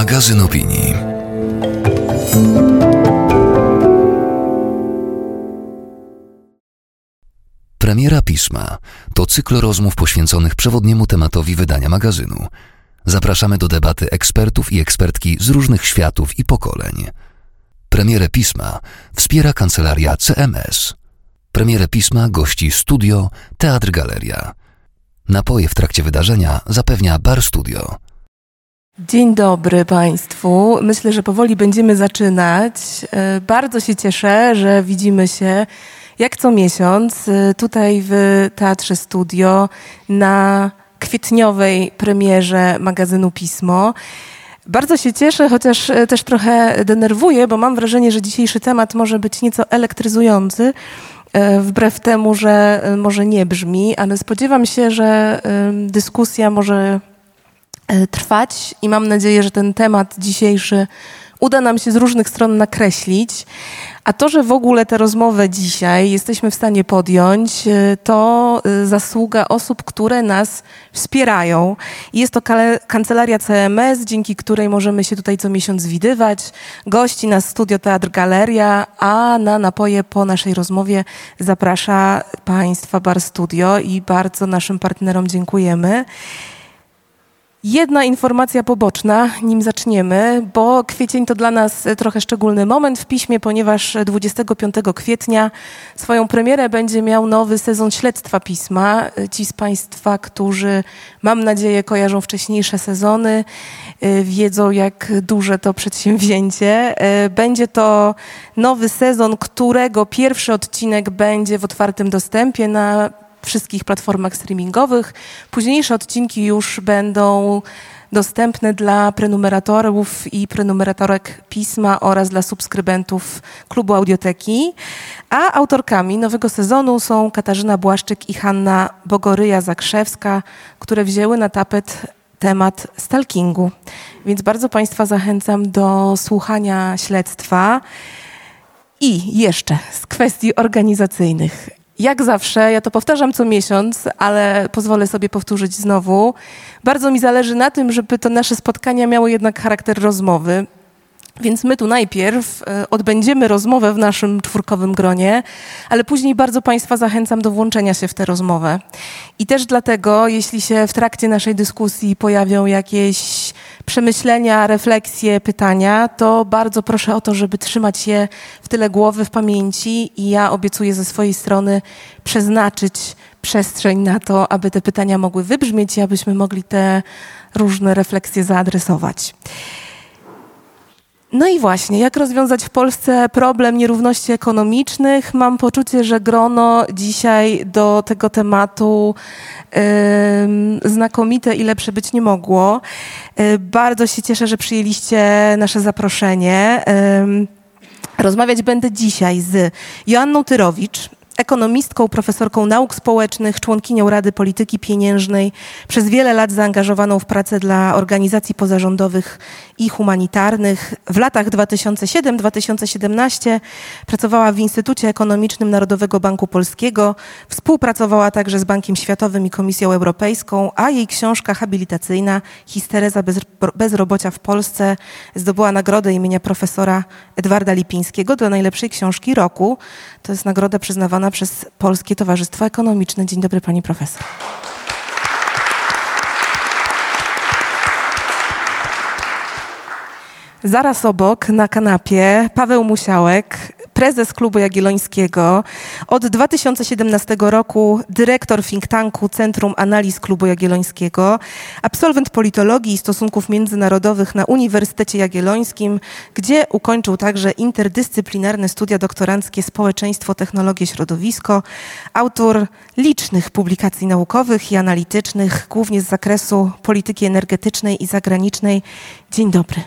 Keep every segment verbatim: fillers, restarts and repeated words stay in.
Magazyn opinii. Premiera Pisma to cykl rozmów poświęconych przewodniemu tematowi wydania magazynu. Zapraszamy do debaty ekspertów i ekspertki z różnych światów i pokoleń. Premierę Pisma wspiera kancelaria C M S. Premierę Pisma gości studio Teatr Galeria. Napoje w trakcie wydarzenia zapewnia Bar Studio. Dzień dobry Państwu. Myślę, że powoli będziemy zaczynać. Bardzo się cieszę, że widzimy się jak co miesiąc tutaj w Teatrze Studio na kwietniowej premierze magazynu Pismo. Bardzo się cieszę, chociaż też trochę denerwuję, bo mam wrażenie, że dzisiejszy temat może być nieco elektryzujący, wbrew temu, że może nie brzmi, ale spodziewam się, że dyskusja może trwać i mam nadzieję, że ten temat dzisiejszy uda nam się z różnych stron nakreślić. A to, że w ogóle tę rozmowę dzisiaj jesteśmy w stanie podjąć, to zasługa osób, które nas wspierają. Jest to kancelaria C M S, dzięki której możemy się tutaj co miesiąc widywać. Gości nas Studio Teatr Galeria, a na napoje po naszej rozmowie zaprasza Państwa Bar Studio i bardzo naszym partnerom dziękujemy. Jedna informacja poboczna, nim zaczniemy, bo kwiecień to dla nas trochę szczególny moment w Piśmie, ponieważ dwudziestego piątego kwietnia swoją premierę będzie miał nowy sezon Śledztwa Pisma. Ci z Państwa, którzy, mam nadzieję, kojarzą wcześniejsze sezony, wiedzą, jak duże to przedsięwzięcie. Będzie to nowy sezon, którego pierwszy odcinek będzie w otwartym dostępie na wszystkich platformach streamingowych. Późniejsze odcinki już będą dostępne dla prenumeratorów i prenumeratorek Pisma oraz dla subskrybentów Klubu Audioteki. A autorkami nowego sezonu są Katarzyna Błaszczyk i Hanna Bogoryja-Zakrzewska, które wzięły na tapet temat stalkingu. Więc bardzo Państwa zachęcam do słuchania śledztwa. I jeszcze z kwestii organizacyjnych. Jak zawsze, ja to powtarzam co miesiąc, ale pozwolę sobie powtórzyć znowu. Bardzo mi zależy na tym, żeby to nasze spotkania miało jednak charakter rozmowy. Więc my tu najpierw odbędziemy rozmowę w naszym czwórkowym gronie, ale później bardzo Państwa zachęcam do włączenia się w tę rozmowę. I też dlatego, jeśli się w trakcie naszej dyskusji pojawią jakieś przemyślenia, refleksje, pytania, to bardzo proszę o to, żeby trzymać je w tyle głowy, w pamięci i ja obiecuję ze swojej strony przeznaczyć przestrzeń na to, aby te pytania mogły wybrzmieć i abyśmy mogli te różne refleksje zaadresować. No i właśnie, jak rozwiązać w Polsce problem nierówności ekonomicznych? Mam poczucie, że grono dzisiaj do tego tematu yy, znakomite i lepsze być nie mogło. Yy, bardzo się cieszę, że przyjęliście nasze zaproszenie. Yy, rozmawiać będę dzisiaj z Joanną Tyrowicz, ekonomistką, profesorką nauk społecznych, członkinią Rady Polityki Pieniężnej, przez wiele lat zaangażowaną w pracę dla organizacji pozarządowych i humanitarnych. W latach dwa tysiące siódmym do dwa tysiące siedemnastego pracowała w Instytucie Ekonomicznym Narodowego Banku Polskiego, współpracowała także z Bankiem Światowym i Komisją Europejską, a jej książka habilitacyjna Histereza bezrobocia w Polsce zdobyła nagrodę imienia profesora Edwarda Lipińskiego do najlepszej książki roku. To jest nagroda przyznawana przez Polskie Towarzystwo Ekonomiczne. Dzień dobry pani profesor. Zaraz obok na kanapie Paweł Musiałek, prezes Klubu Jagiellońskiego, od dwa tysiące siedemnastego roku dyrektor think tanku Centrum Analiz Klubu Jagiellońskiego, absolwent politologii i stosunków międzynarodowych na Uniwersytecie Jagiellońskim, gdzie ukończył także interdyscyplinarne studia doktoranckie Społeczeństwo, Technologie, Środowisko, autor licznych publikacji naukowych i analitycznych, głównie z zakresu polityki energetycznej i zagranicznej. Dzień dobry.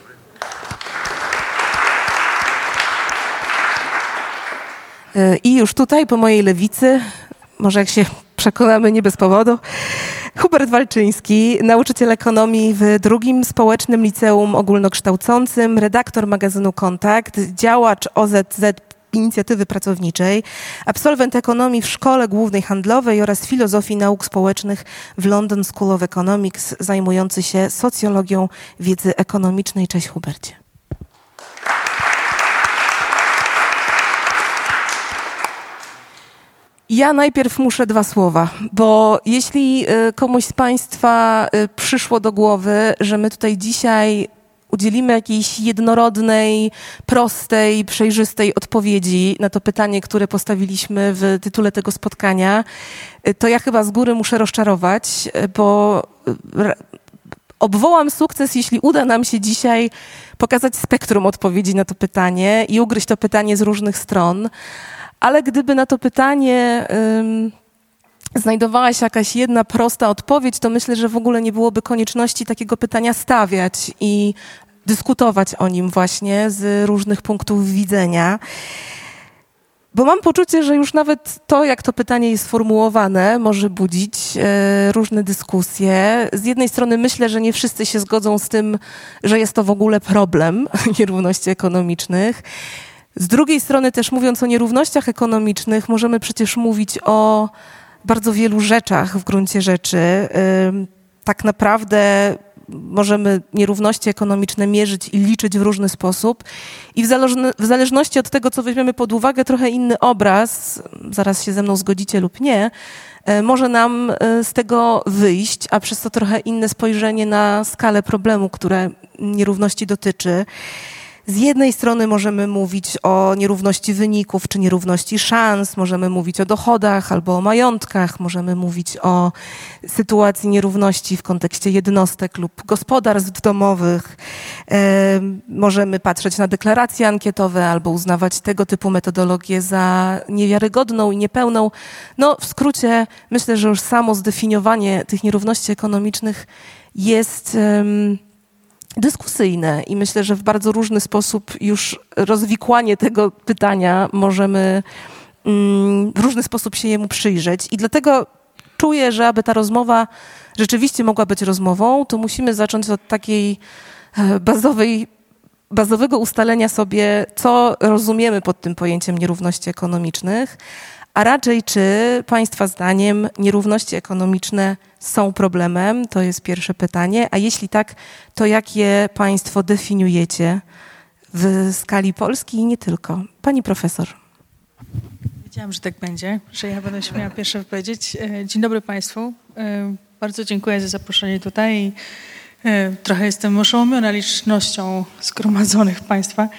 I już tutaj po mojej lewicy, może jak się przekonamy nie bez powodu, Hubert Walczyński, nauczyciel ekonomii w drugim Społecznym Liceum Ogólnokształcącym, redaktor magazynu Kontakt, działacz O Z Z inicjatywy pracowniczej, absolwent ekonomii w Szkole Głównej Handlowej oraz filozofii nauk społecznych w London School of Economics, zajmujący się socjologią wiedzy ekonomicznej. Cześć, Hubercie. Ja najpierw muszę dwa słowa, bo jeśli komuś z Państwa przyszło do głowy, że my tutaj dzisiaj udzielimy jakiejś jednorodnej, prostej, przejrzystej odpowiedzi na to pytanie, które postawiliśmy w tytule tego spotkania, to ja chyba z góry muszę rozczarować, bo obwołam sukces, jeśli uda nam się dzisiaj pokazać spektrum odpowiedzi na to pytanie i ugryźć to pytanie z różnych stron. Ale gdyby na to pytanie ym, znajdowała się jakaś jedna prosta odpowiedź, to myślę, że w ogóle nie byłoby konieczności takiego pytania stawiać i dyskutować o nim właśnie z różnych punktów widzenia. Bo mam poczucie, że już nawet to, jak to pytanie jest sformułowane, może budzić e, różne dyskusje. Z jednej strony myślę, że nie wszyscy się zgodzą z tym, że jest to w ogóle problem nierówności ekonomicznych. Z drugiej strony też, mówiąc o nierównościach ekonomicznych, możemy przecież mówić o bardzo wielu rzeczach w gruncie rzeczy. Tak naprawdę możemy nierówności ekonomiczne mierzyć i liczyć w różny sposób i w, zależno- w zależności od tego, co weźmiemy pod uwagę, trochę inny obraz, zaraz się ze mną zgodzicie lub nie, może nam z tego wyjść, a przez to trochę inne spojrzenie na skalę problemu, które nierówności dotyczy. Z jednej strony możemy mówić o nierówności wyników czy nierówności szans, możemy mówić o dochodach albo o majątkach, możemy mówić o sytuacji nierówności w kontekście jednostek lub gospodarstw domowych. E, możemy patrzeć na deklaracje ankietowe albo uznawać tego typu metodologię za niewiarygodną i niepełną. No w skrócie myślę, że już samo zdefiniowanie tych nierówności ekonomicznych jest Um, dyskusyjne i myślę, że w bardzo różny sposób już rozwikłanie tego pytania możemy mm, w różny sposób się jemu przyjrzeć i dlatego czuję, że aby ta rozmowa rzeczywiście mogła być rozmową, to musimy zacząć od takiej bazowej, bazowego ustalenia sobie, co rozumiemy pod tym pojęciem nierówności ekonomicznych, a raczej czy Państwa zdaniem nierówności ekonomiczne są problemem? To jest pierwsze pytanie. A jeśli tak, to jak je Państwo definiujecie w skali Polski i nie tylko? Pani profesor. Wiedziałam, że tak będzie, że ja będę śmiała pierwsza powiedzieć. Dzień dobry Państwu. Bardzo dziękuję za zaproszenie tutaj. Trochę jestem oszołomiona licznością zgromadzonych Państwa.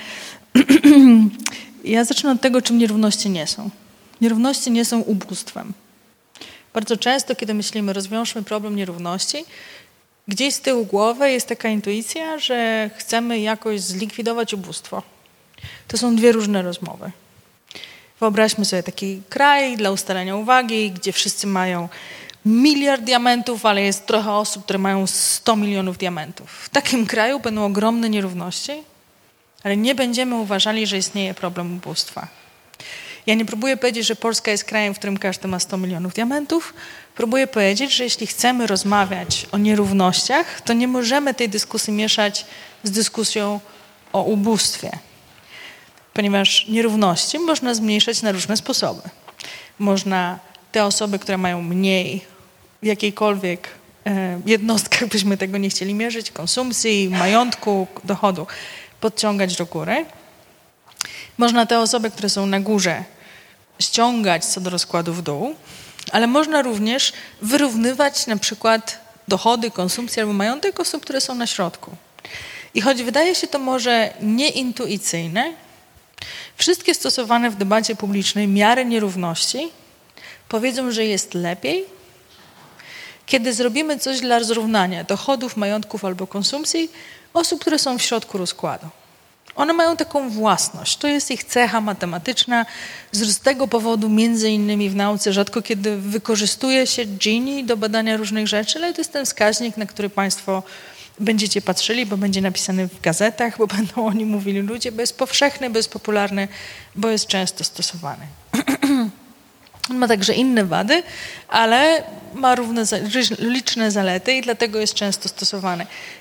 Ja zacznę od tego, czym nierówności nie są. Nierówności nie są ubóstwem. Bardzo często, kiedy myślimy, rozwiążmy problem nierówności, gdzieś z tyłu głowy jest taka intuicja, że chcemy jakoś zlikwidować ubóstwo. To są dwie różne rozmowy. Wyobraźmy sobie taki kraj dla ustalenia uwagi, gdzie wszyscy mają miliard diamentów, ale jest trochę osób, które mają sto milionów diamentów. W takim kraju będą ogromne nierówności, ale nie będziemy uważali, że istnieje problem ubóstwa. Ja nie próbuję powiedzieć, że Polska jest krajem, w którym każdy ma sto milionów diamentów. Próbuję powiedzieć, że jeśli chcemy rozmawiać o nierównościach, to nie możemy tej dyskusji mieszać z dyskusją o ubóstwie. Ponieważ nierówności można zmniejszać na różne sposoby. Można te osoby, które mają mniej w jakiejkolwiek e, jednostkach, byśmy tego nie chcieli mierzyć, konsumpcji, majątku, dochodu, podciągać do góry. Można te osoby, które są na górze, ściągać co do rozkładu w dół, ale można również wyrównywać na przykład dochody, konsumpcję albo majątek osób, które są na środku. I choć wydaje się to może nieintuicyjne, wszystkie stosowane w debacie publicznej miary nierówności powiedzą, że jest lepiej, kiedy zrobimy coś dla zrównania dochodów, majątków albo konsumpcji osób, które są w środku rozkładu. One mają taką własność. To jest ich cecha matematyczna. Z tego powodu między innymi w nauce rzadko kiedy wykorzystuje się Gini do badania różnych rzeczy, ale to jest ten wskaźnik, na który Państwo będziecie patrzyli, bo będzie napisany w gazetach, bo będą o nim mówili ludzie, bo jest powszechny, bo jest popularny, bo jest często stosowany. On ma także inne wady, ale ma równe, liczne zalety i dlatego jest często stosowany.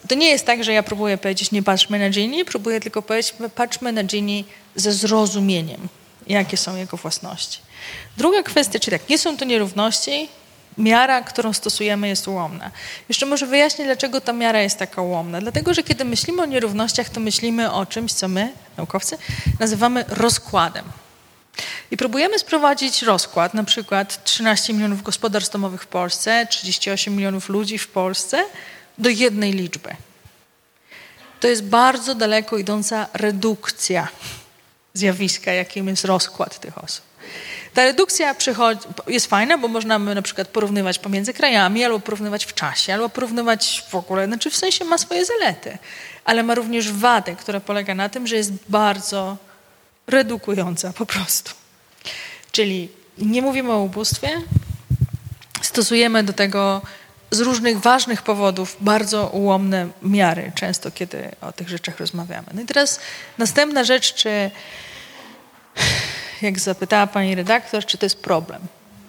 To nie jest tak, że ja próbuję powiedzieć, nie patrzmy na Gini, próbuję tylko powiedzieć, patrzmy na Gini ze zrozumieniem, jakie są jego własności. Druga kwestia, czyli tak, nie są to nierówności, miara, którą stosujemy, jest ułomna. Jeszcze może wyjaśnię, dlaczego ta miara jest taka ułomna. Dlatego, że kiedy myślimy o nierównościach, to myślimy o czymś, co my, naukowcy, nazywamy rozkładem. I próbujemy sprowadzić rozkład, na przykład trzynaście milionów gospodarstw domowych w Polsce, trzydzieści osiem milionów ludzi w Polsce, do jednej liczby. To jest bardzo daleko idąca redukcja zjawiska, jakim jest rozkład tych osób. Ta redukcja jest fajna, bo można na przykład porównywać pomiędzy krajami, albo porównywać w czasie, albo porównywać w ogóle, znaczy w sensie ma swoje zalety, ale ma również wadę, która polega na tym, że jest bardzo redukująca po prostu. Czyli nie mówimy o ubóstwie, stosujemy do tego z różnych ważnych powodów bardzo ułomne miary, często kiedy o tych rzeczach rozmawiamy. No i teraz następna rzecz, czy jak zapytała pani redaktor, czy to jest problem.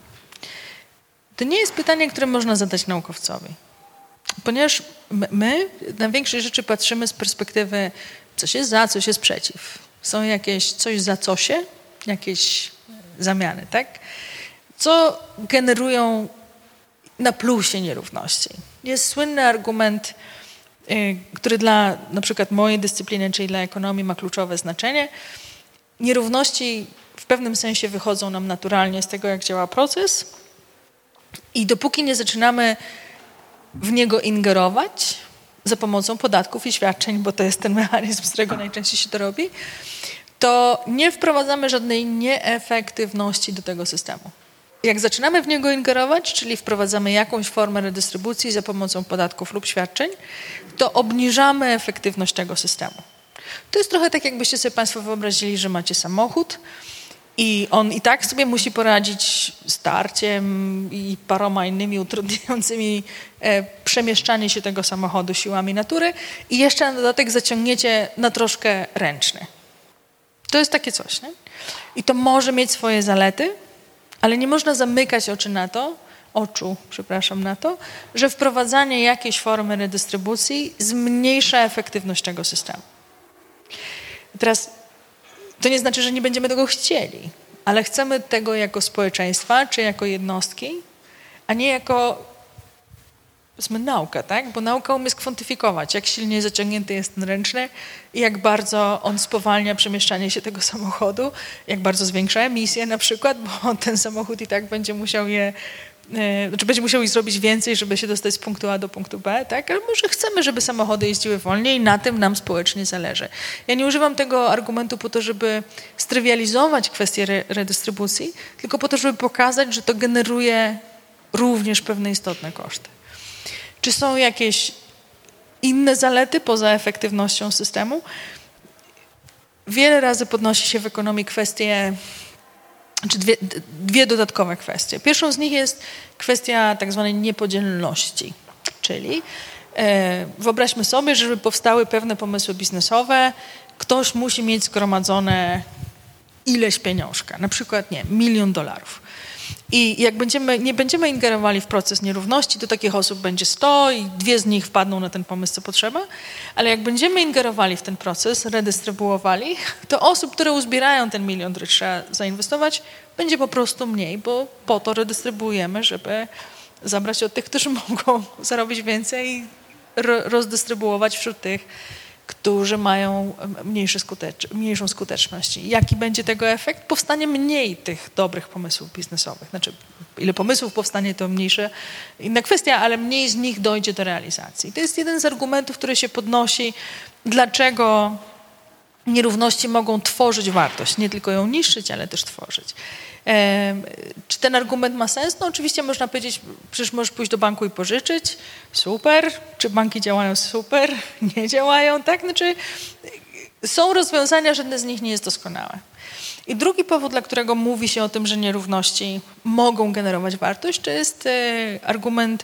To nie jest pytanie, które można zadać naukowcowi. Ponieważ my na większość rzeczy patrzymy z perspektywy coś jest za, coś jest przeciw. Są jakieś coś za co się, jakieś zamiany, tak? Co generują na plusie nierówności. Jest słynny argument, który dla na przykład mojej dyscypliny, czyli dla ekonomii ma kluczowe znaczenie. Nierówności w pewnym sensie wychodzą nam naturalnie z tego, jak działa proces i dopóki nie zaczynamy w niego ingerować za pomocą podatków i świadczeń, bo to jest ten mechanizm, z którego najczęściej się to robi, to nie wprowadzamy żadnej nieefektywności do tego systemu. Jak zaczynamy w niego ingerować, czyli wprowadzamy jakąś formę redystrybucji za pomocą podatków lub świadczeń, to obniżamy efektywność tego systemu. To jest trochę tak, jakbyście sobie państwo wyobrazili, że macie samochód i on i tak sobie musi poradzić z tarciem i paroma innymi utrudniającymi e, przemieszczanie się tego samochodu siłami natury i jeszcze na dodatek zaciągniecie na troszkę ręczny. To jest takie coś, nie? I to może mieć swoje zalety, ale nie można zamykać oczy na to, oczu, przepraszam, na to, że wprowadzanie jakiejś formy redystrybucji zmniejsza efektywność tego systemu. Teraz to nie znaczy, że nie będziemy tego chcieli, ale chcemy tego jako społeczeństwa, czy jako jednostki, a nie jako, powiedzmy, nauka, tak? Bo nauka umie skwantyfikować, jak silnie zaciągnięty jest ten ręczny i jak bardzo on spowalnia przemieszczanie się tego samochodu, jak bardzo zwiększa emisję na przykład, bo ten samochód i tak będzie musiał je Znaczy będzie musiał ich zrobić więcej, żeby się dostać z punktu A do punktu B, tak? Ale może chcemy, żeby samochody jeździły wolniej i na tym nam społecznie zależy. Ja nie używam tego argumentu po to, żeby strywializować kwestię re- redystrybucji, tylko po to, żeby pokazać, że to generuje również pewne istotne koszty. Czy są jakieś inne zalety poza efektywnością systemu? Wiele razy podnosi się w ekonomii kwestie Znaczy dwie, dwie dodatkowe kwestie. Pierwszą z nich jest kwestia tak zwanej niepodzielności, czyli e, wyobraźmy sobie, że żeby powstały pewne pomysły biznesowe, ktoś musi mieć zgromadzone ileś pieniążka, na przykład nie, milion dolarów. I jak będziemy, nie będziemy ingerowali w proces nierówności, to takich osób będzie sto i dwie z nich wpadną na ten pomysł, co potrzeba, ale jak będziemy ingerowali w ten proces, redystrybuowali, to osób, które uzbierają ten milion, który trzeba zainwestować, będzie po prostu mniej, bo po to redystrybuujemy, żeby zabrać od tych, którzy mogą zarobić więcej i rozdystrybuować wśród tych, którzy mają mniejszy skutecz, mniejszą skuteczność. Jaki będzie tego efekt? Powstanie mniej tych dobrych pomysłów biznesowych. Znaczy, ile pomysłów powstanie, to mniejsza inna kwestia, ale mniej z nich dojdzie do realizacji. To jest jeden z argumentów, który się podnosi, dlaczego nierówności mogą tworzyć wartość. Nie tylko ją niszczyć, ale też tworzyć. Czy ten argument ma sens? No oczywiście można powiedzieć, przecież możesz pójść do banku i pożyczyć. Super. Czy banki działają? Super. Nie działają, tak? Znaczy są rozwiązania, żadne z nich nie jest doskonałe. I drugi powód, dla którego mówi się o tym, że nierówności mogą generować wartość, to jest argument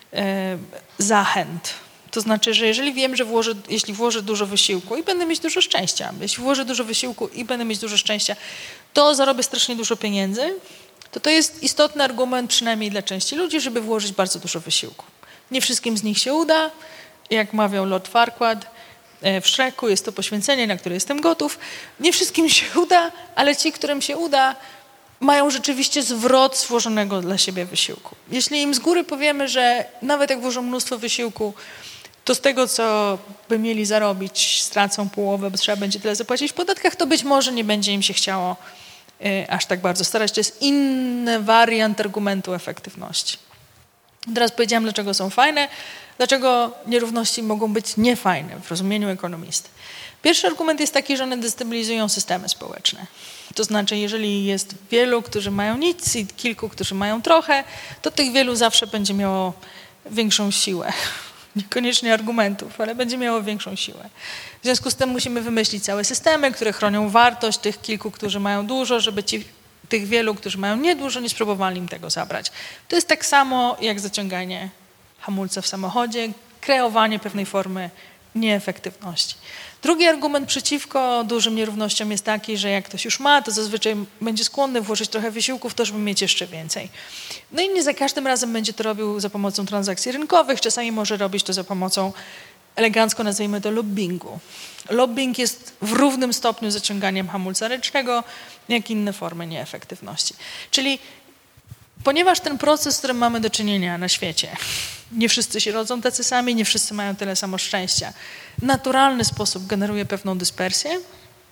zachęt. To znaczy, że jeżeli wiem, że włożę, jeśli włożę dużo wysiłku i będę mieć dużo szczęścia, jeśli włożę dużo wysiłku i będę mieć dużo szczęścia, to zarobię strasznie dużo pieniędzy, to to jest istotny argument, przynajmniej dla części ludzi, żeby włożyć bardzo dużo wysiłku. Nie wszystkim z nich się uda jak mawiał Lord Farquaad w Shreku, jest to poświęcenie, na które jestem gotów. Nie wszystkim się uda, ale ci, którym się uda, mają rzeczywiście zwrot złożonego dla siebie wysiłku. Jeśli im z góry powiemy, że nawet jak włożą mnóstwo wysiłku, to z tego, co by mieli zarobić, stracą połowę, bo trzeba będzie tyle zapłacić w podatkach, to być może nie będzie im się chciało y, aż tak bardzo starać. To jest inny wariant argumentu efektywności. Teraz powiedziałam, dlaczego są fajne, dlaczego nierówności mogą być niefajne w rozumieniu ekonomisty. Pierwszy argument jest taki, że one destabilizują systemy społeczne. To znaczy, jeżeli jest wielu, którzy mają nic i kilku, którzy mają trochę, to tych wielu zawsze będzie miało większą siłę. Niekoniecznie argumentów, ale będzie miało większą siłę. W związku z tym musimy wymyślić całe systemy, które chronią wartość tych kilku, którzy mają dużo, żeby ci, tych wielu, którzy mają niedużo, nie spróbowali im tego zabrać. To jest tak samo jak zaciąganie hamulca w samochodzie, kreowanie pewnej formy nieefektywności. Drugi argument przeciwko dużym nierównościom jest taki, że jak ktoś już ma, to zazwyczaj będzie skłonny włożyć trochę wysiłku w to, żeby mieć jeszcze więcej. No i nie za każdym razem będzie to robił za pomocą transakcji rynkowych, czasami może robić to za pomocą, elegancko nazwijmy to, lobbingu. Lobbying jest w równym stopniu zaciąganiem hamulca ręcznego, jak inne formy nieefektywności. Czyli ponieważ ten proces, z którym mamy do czynienia na świecie, nie wszyscy się rodzą tacy sami, nie wszyscy mają tyle samo szczęścia, w naturalny sposób generuje pewną dyspersję,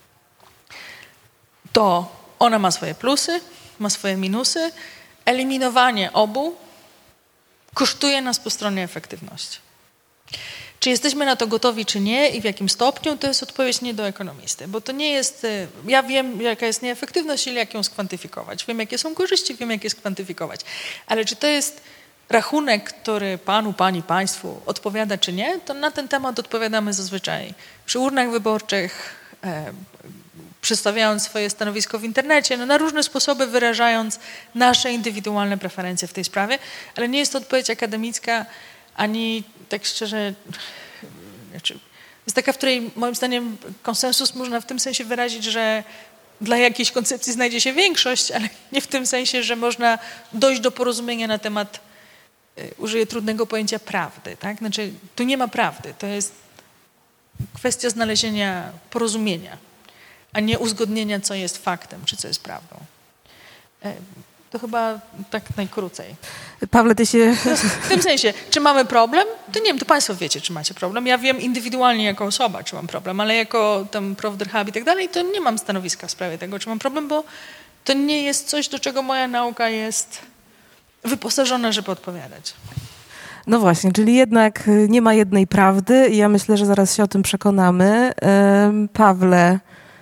to ona ma swoje plusy, ma swoje minusy. Eliminowanie obu kosztuje nas po stronie efektywności. Czy jesteśmy na to gotowi, czy nie i w jakim stopniu, to jest odpowiedź nie do ekonomisty, bo to nie jest, ja wiem, jaka jest nieefektywność i jak ją skwantyfikować. Wiem, jakie są korzyści, wiem, jak je skwantyfikować. Ale czy to jest rachunek, który panu, pani, państwu odpowiada, czy nie, to na ten temat odpowiadamy zazwyczaj przy urnach wyborczych, e, przedstawiając swoje stanowisko w internecie, no na różne sposoby wyrażając nasze indywidualne preferencje w tej sprawie, ale nie jest to odpowiedź akademicka, ani tak szczerze, znaczy, jest taka, w której moim zdaniem konsensus można w tym sensie wyrazić, że dla jakiejś koncepcji znajdzie się większość, ale nie w tym sensie, że można dojść do porozumienia na temat, użyję trudnego pojęcia, prawdy. Tak? Znaczy, tu nie ma prawdy, to jest kwestia znalezienia porozumienia, a nie uzgodnienia, co jest faktem, czy co jest prawdą. To chyba tak najkrócej. Pawle, ty się... W tym sensie, czy mamy problem? To nie wiem, to państwo wiecie, czy macie problem. Ja wiem indywidualnie jako osoba, czy mam problem, ale jako tam prof Derhab i tak dalej, to nie mam stanowiska w sprawie tego, czy mam problem, bo to nie jest coś, do czego moja nauka jest wyposażona, żeby odpowiadać. No właśnie, czyli jednak nie ma jednej prawdy i ja myślę, że zaraz się o tym przekonamy. Pawle,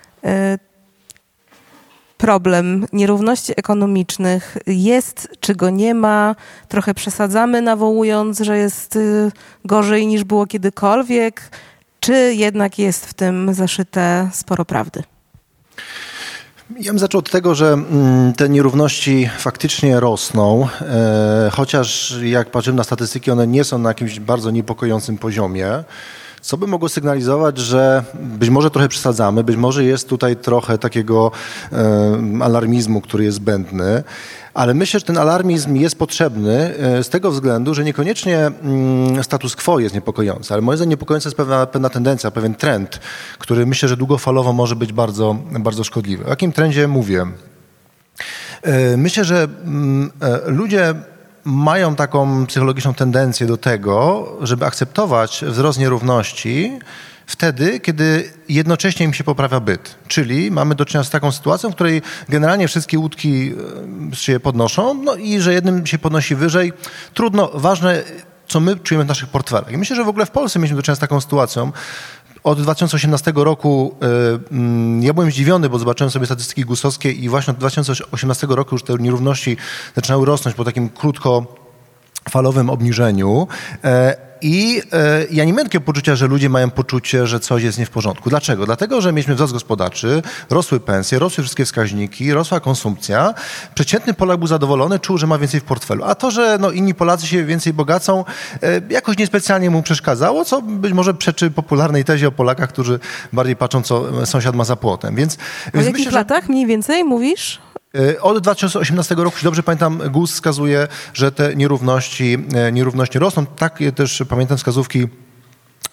problem nierówności ekonomicznych jest, czy go nie ma? Trochę przesadzamy, nawołując, że jest gorzej niż było kiedykolwiek, czy jednak jest w tym zaszyte sporo prawdy? Ja bym zaczął od tego, że te nierówności faktycznie rosną, chociaż jak patrzymy na statystyki, one nie są na jakimś bardzo niepokojącym poziomie, co by mogło sygnalizować, że być może trochę przesadzamy, być może jest tutaj trochę takiego alarmizmu, który jest zbędny, ale myślę, że ten alarmizm jest potrzebny z tego względu, że niekoniecznie status quo jest niepokojący, ale moim zdaniem niepokojąca jest pewna, pewna tendencja, pewien trend, który myślę, że długofalowo może być bardzo, bardzo szkodliwy. O jakim trendzie mówię? Myślę, że ludzie mają taką psychologiczną tendencję do tego, żeby akceptować wzrost nierówności wtedy, kiedy jednocześnie im się poprawia byt. Czyli mamy do czynienia z taką sytuacją, w której generalnie wszystkie łódki się podnoszą, no i że jednym się podnosi wyżej. Trudno, ważne, co my czujemy w naszych portfelach. I myślę, że w ogóle w Polsce mieliśmy do czynienia z taką sytuacją. Od dwa tysiące osiemnastego roku y, ja byłem zdziwiony, bo zobaczyłem sobie statystyki gusowskie i właśnie od dwa tysiące osiemnastego roku już te nierówności zaczynały rosnąć po takim krótkofalowym obniżeniu. E, I e, ja nie miałem takiego poczucia, że ludzie mają poczucie, że coś jest nie w porządku. Dlaczego? Dlatego, że mieliśmy wzrost gospodarczy, rosły pensje, rosły wszystkie wskaźniki, rosła konsumpcja. Przeciętny Polak był zadowolony, czuł, że ma więcej w portfelu. A to, że no, inni Polacy się więcej bogacą, e, jakoś niespecjalnie mu przeszkadzało, co być może przeczy popularnej tezie o Polakach, którzy bardziej patrzą, co sąsiad ma za płotem. Więc, w więc jakich myślę, latach że... mniej więcej mówisz? Od dwa tysiące osiemnastego roku, jeśli dobrze pamiętam, G U S wskazuje, że te nierówności, nierówności rosną. Takie też pamiętam wskazówki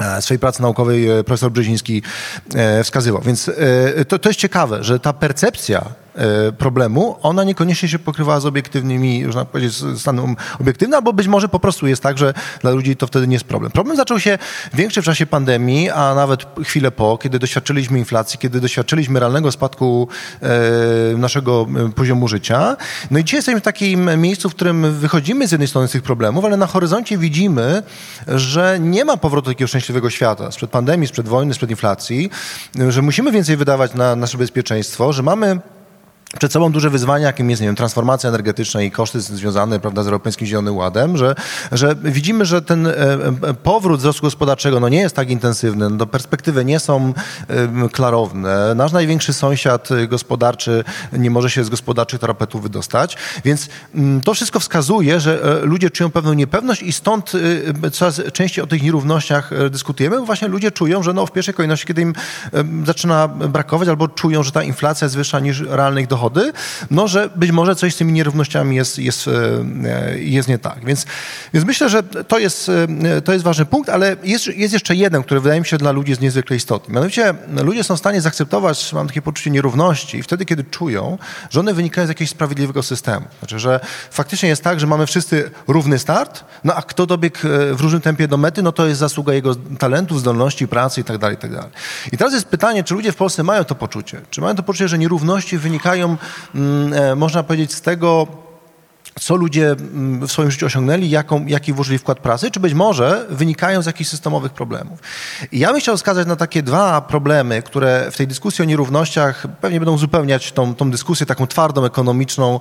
swojej pracy naukowej profesor Brzeziński wskazywał. Więc to, to jest ciekawe, że ta percepcja problemu, ona niekoniecznie się pokrywała z obiektywnymi, można powiedzieć, stanem obiektywnym, albo być może po prostu jest tak, że dla ludzi to wtedy nie jest problem. Problem zaczął się większy w czasie pandemii, a nawet chwilę po, kiedy doświadczyliśmy inflacji, kiedy doświadczyliśmy realnego spadku e, naszego poziomu życia. No i dzisiaj jesteśmy w takim miejscu, w którym wychodzimy z jednej strony z tych problemów, ale na horyzoncie widzimy, że nie ma powrotu takiego szczęśliwego świata. Sprzed pandemii, sprzed wojny, sprzed inflacji, że musimy więcej wydawać na nasze bezpieczeństwo, że mamy przed sobą duże wyzwania, jakim jest, nie wiem, transformacja energetyczna i koszty związane, prawda, z Europejskim Zielonym Ładem, że, że widzimy, że ten e, powrót wzrostu gospodarczego no, nie jest tak intensywny, no, perspektywy nie są e, klarowne. Nasz największy sąsiad gospodarczy nie może się z gospodarczych tarapetów wydostać, więc m, to wszystko wskazuje, że e, ludzie czują pewną niepewność i stąd e, coraz częściej o tych nierównościach e, dyskutujemy, bo właśnie ludzie czują, że no, w pierwszej kolejności, kiedy im e, zaczyna brakować albo czują, że ta inflacja jest wyższa niż realnych dochodów, no, że być może coś z tymi nierównościami jest, jest, jest nie tak. Więc, więc myślę, że to jest, to jest ważny punkt, ale jest, jest jeszcze jeden, który wydaje mi się dla ludzi jest niezwykle istotny. Mianowicie ludzie są w stanie zaakceptować, mam takie poczucie nierówności wtedy, kiedy czują, że one wynikają z jakiegoś sprawiedliwego systemu. Znaczy, że faktycznie jest tak, że mamy wszyscy równy start, no a kto dobiegł w różnym tempie do mety, no to jest zasługa jego talentów, zdolności, pracy i tak dalej, i tak dalej. I teraz jest pytanie, czy ludzie w Polsce mają to poczucie? Czy mają to poczucie, że nierówności wynikają można powiedzieć z tego, co ludzie w swoim życiu osiągnęli, jaką, jaki włożyli wkład pracy, czy być może wynikają z jakichś systemowych problemów. I ja bym chciał wskazać na takie dwa problemy, które w tej dyskusji o nierównościach pewnie będą uzupełniać tą, tą dyskusję taką twardą, ekonomiczną,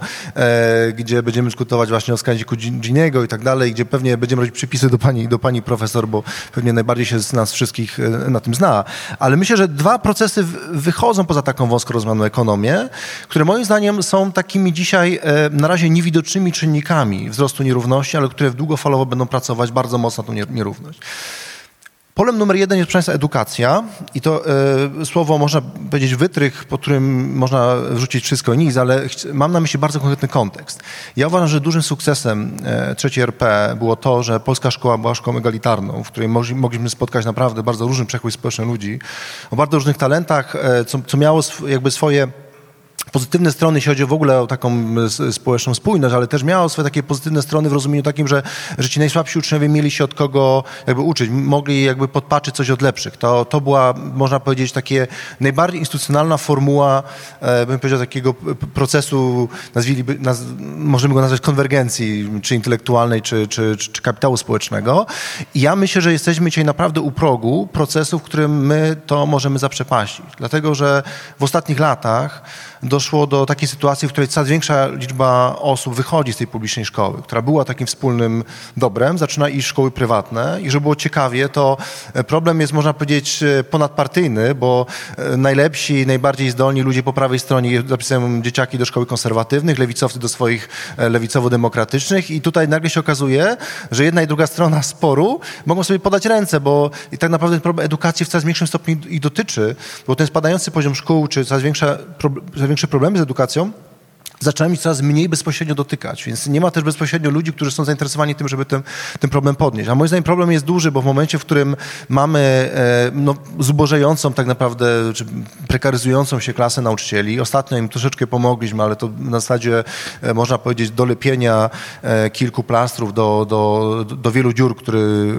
e, gdzie będziemy dyskutować właśnie o wskaźniku Giniego i tak dalej, gdzie pewnie będziemy robić przypisy do pani, do pani profesor, bo pewnie najbardziej się z nas wszystkich na tym zna. Ale myślę, że dwa procesy wychodzą poza taką wąsko rozumianą ekonomię, które moim zdaniem są takimi dzisiaj e, na razie niewidocznymi czynnikami wzrostu nierówności, ale które długofalowo będą pracować bardzo mocno na tą nierówność. Polem numer jeden jest, proszę Państwa, edukacja i to e, słowo można powiedzieć wytrych, po którym można wrzucić wszystko i nic, ale mam na myśli bardzo konkretny kontekst. Ja uważam, że dużym sukcesem e, trzeciej R P było to, że polska szkoła była szkołą egalitarną, w której mogli, mogliśmy spotkać naprawdę bardzo różny przekrój społeczny ludzi, o bardzo różnych talentach, e, co, co miało sw- jakby swoje pozytywne strony, jeśli chodzi w ogóle o taką społeczną spójność, ale też miało swoje takie pozytywne strony w rozumieniu takim, że, że ci najsłabsi uczniowie mieli się od kogo jakby uczyć, mogli jakby podpatrzeć coś od lepszych. To, to była, można powiedzieć, takie najbardziej instytucjonalna formuła, e, bym powiedział, takiego procesu, nazwiliby, naz, możemy go nazwać konwergencji, czy intelektualnej, czy, czy, czy, czy kapitału społecznego. I ja myślę, że jesteśmy dzisiaj naprawdę u progu procesu, w którym my to możemy zaprzepaścić. Dlatego, że w ostatnich latach doszło do takiej sytuacji, w której coraz większa liczba osób wychodzi z tej publicznej szkoły, która była takim wspólnym dobrem, zaczyna iść w szkoły prywatne i żeby było ciekawie, to problem jest, można powiedzieć, ponadpartyjny, bo najlepsi, najbardziej zdolni ludzie po prawej stronie zapisują dzieciaki do szkoły konserwatywnych, lewicowcy do swoich lewicowo-demokratycznych i tutaj nagle się okazuje, że jedna i druga strona sporu mogą sobie podać ręce, bo i tak naprawdę problem edukacji w coraz większym stopniu ich dotyczy, bo ten spadający poziom szkół, czy coraz większa coraz większe problemy z edukacją zaczynają mi coraz mniej bezpośrednio dotykać, więc nie ma też bezpośrednio ludzi, którzy są zainteresowani tym, żeby ten, ten problem podnieść. A moim zdaniem problem jest duży, bo w momencie, w którym mamy e, no, zubożejącą tak naprawdę, czy prekaryzującą się klasę nauczycieli, ostatnio im troszeczkę pomogliśmy, ale to na zasadzie, e, można powiedzieć, dolepienia e, kilku plastrów do, do, do wielu dziur, który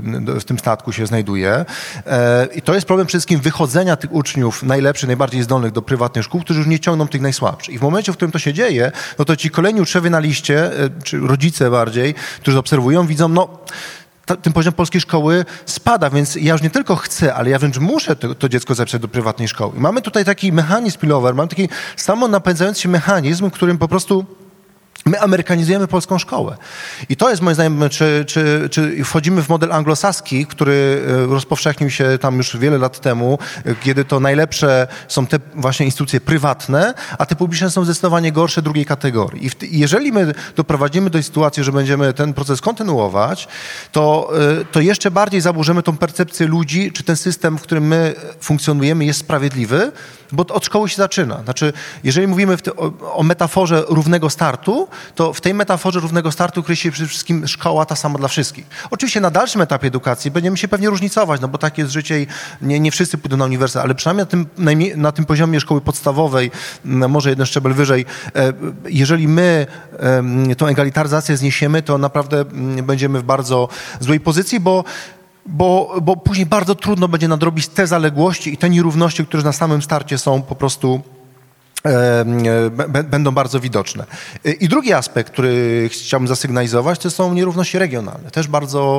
w tym statku się znajduje. E, I to jest problem przede wszystkim wychodzenia tych uczniów najlepszych, najbardziej zdolnych do prywatnych szkół, którzy już nie ciągną tych najsłabszych. I w momencie, w którym to się dzieje, no to ci kolejni uczniowie na liście, czy rodzice bardziej, którzy obserwują, widzą, no ta, ten poziom polskiej szkoły spada, więc ja już nie tylko chcę, ale ja wręcz muszę to, to dziecko zapisać do prywatnej szkoły. I mamy tutaj taki mechanizm spillover, mamy taki samonapędzający się mechanizm, w którym po prostu my amerykanizujemy polską szkołę. I to jest moim zdaniem, czy, czy, czy wchodzimy w model anglosaski, który rozpowszechnił się tam już wiele lat temu, kiedy to najlepsze są te właśnie instytucje prywatne, a te publiczne są zdecydowanie gorsze drugiej kategorii. I w, jeżeli my doprowadzimy do sytuacji, że będziemy ten proces kontynuować, to, to jeszcze bardziej zaburzymy tą percepcję ludzi, czy ten system, w którym my funkcjonujemy, jest sprawiedliwy, bo od szkoły się zaczyna. Znaczy, jeżeli mówimy w te, o, o metaforze równego startu, to w tej metaforze równego startu kryje się przede wszystkim szkoła ta sama dla wszystkich. Oczywiście na dalszym etapie edukacji będziemy się pewnie różnicować, no bo takie jest życie i nie, nie wszyscy pójdą na uniwersytet, ale przynajmniej na tym, najmniej, na tym poziomie szkoły podstawowej, może jeden szczebel wyżej, jeżeli my tą egalitaryzację zniesiemy, to naprawdę będziemy w bardzo złej pozycji, bo Bo, bo później bardzo trudno będzie nadrobić te zaległości i te nierówności, które na samym starcie są po prostu e, b, będą bardzo widoczne. I drugi aspekt, który chciałbym zasygnalizować, to są nierówności regionalne. Też bardzo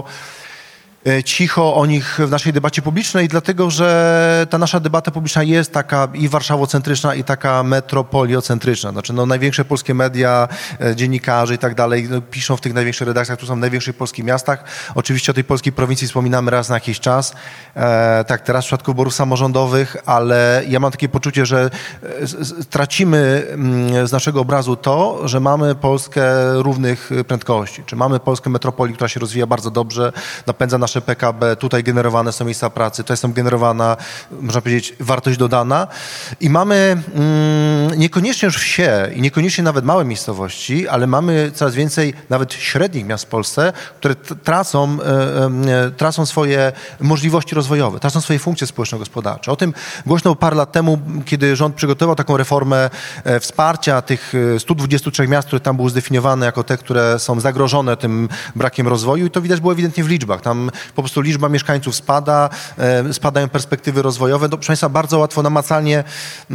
cicho o nich w naszej debacie publicznej, dlatego że ta nasza debata publiczna jest taka i warszawocentryczna, i taka metropoliocentryczna. Znaczy no, największe polskie media, dziennikarze i tak dalej no, piszą w tych największych redakcjach, które są w największych polskich miastach. Oczywiście o tej polskiej prowincji wspominamy raz na jakiś czas, e, tak teraz w przypadku wyborów samorządowych, ale ja mam takie poczucie, że tracimy z naszego obrazu to, że mamy Polskę równych prędkości. Czy mamy Polskę metropolii, która się rozwija bardzo dobrze, napędza nasze P K B, tutaj generowane są miejsca pracy, tutaj są generowana, można powiedzieć, wartość dodana i mamy mm, niekoniecznie już wsie i niekoniecznie nawet małe miejscowości, ale mamy coraz więcej nawet średnich miast w Polsce, które tracą, e, e, tracą swoje możliwości rozwojowe, tracą swoje funkcje społeczno-gospodarcze. O tym głośno parę lat temu, kiedy rząd przygotował taką reformę e, wsparcia tych stu dwudziestu trzech miast, które tam były zdefiniowane jako te, które są zagrożone tym brakiem rozwoju i to widać było ewidentnie w liczbach. Tam po prostu liczba mieszkańców spada, e, spadają perspektywy rozwojowe. No, proszę Państwa, bardzo łatwo namacalnie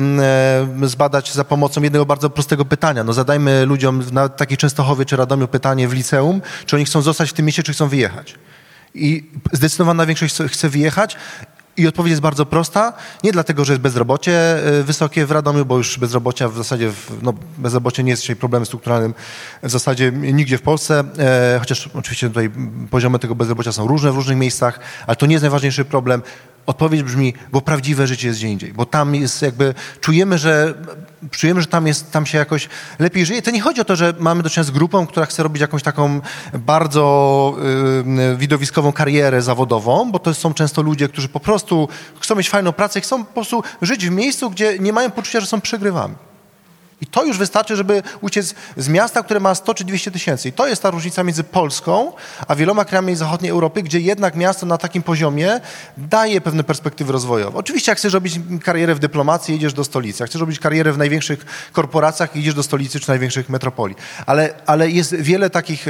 e, zbadać za pomocą jednego bardzo prostego pytania. No, zadajmy ludziom na takiej Częstochowie czy Radomiu pytanie w liceum, czy oni chcą zostać w tym mieście, czy chcą wyjechać. I zdecydowana większość chce wyjechać. I odpowiedź jest bardzo prosta. Nie dlatego, że jest bezrobocie wysokie w Radomiu, bo już bezrobocia w zasadzie, no bezrobocie nie jest dzisiaj problemem strukturalnym w zasadzie nigdzie w Polsce, e, chociaż oczywiście tutaj poziomy tego bezrobocia są różne w różnych miejscach, ale to nie jest najważniejszy problem. Odpowiedź brzmi, bo prawdziwe życie jest gdzie indziej, bo tam jest jakby, czujemy, że czujemy, że tam jest, tam się jakoś lepiej żyje. To nie chodzi o to, że mamy do czynienia z grupą, która chce robić jakąś taką bardzo y, widowiskową karierę zawodową, bo to są często ludzie, którzy po prostu chcą mieć fajną pracę i chcą po prostu żyć w miejscu, gdzie nie mają poczucia, że są przegrywami. I to już wystarczy, żeby uciec z miasta, które ma sto czy dwieście tysięcy. I to jest ta różnica między Polską a wieloma krajami zachodniej Europy, gdzie jednak miasto na takim poziomie daje pewne perspektywy rozwojowe. Oczywiście jak chcesz robić karierę w dyplomacji, jedziesz do stolicy. Jak chcesz robić karierę w największych korporacjach, idziesz do stolicy czy największych metropolii. Ale, ale jest wiele takich,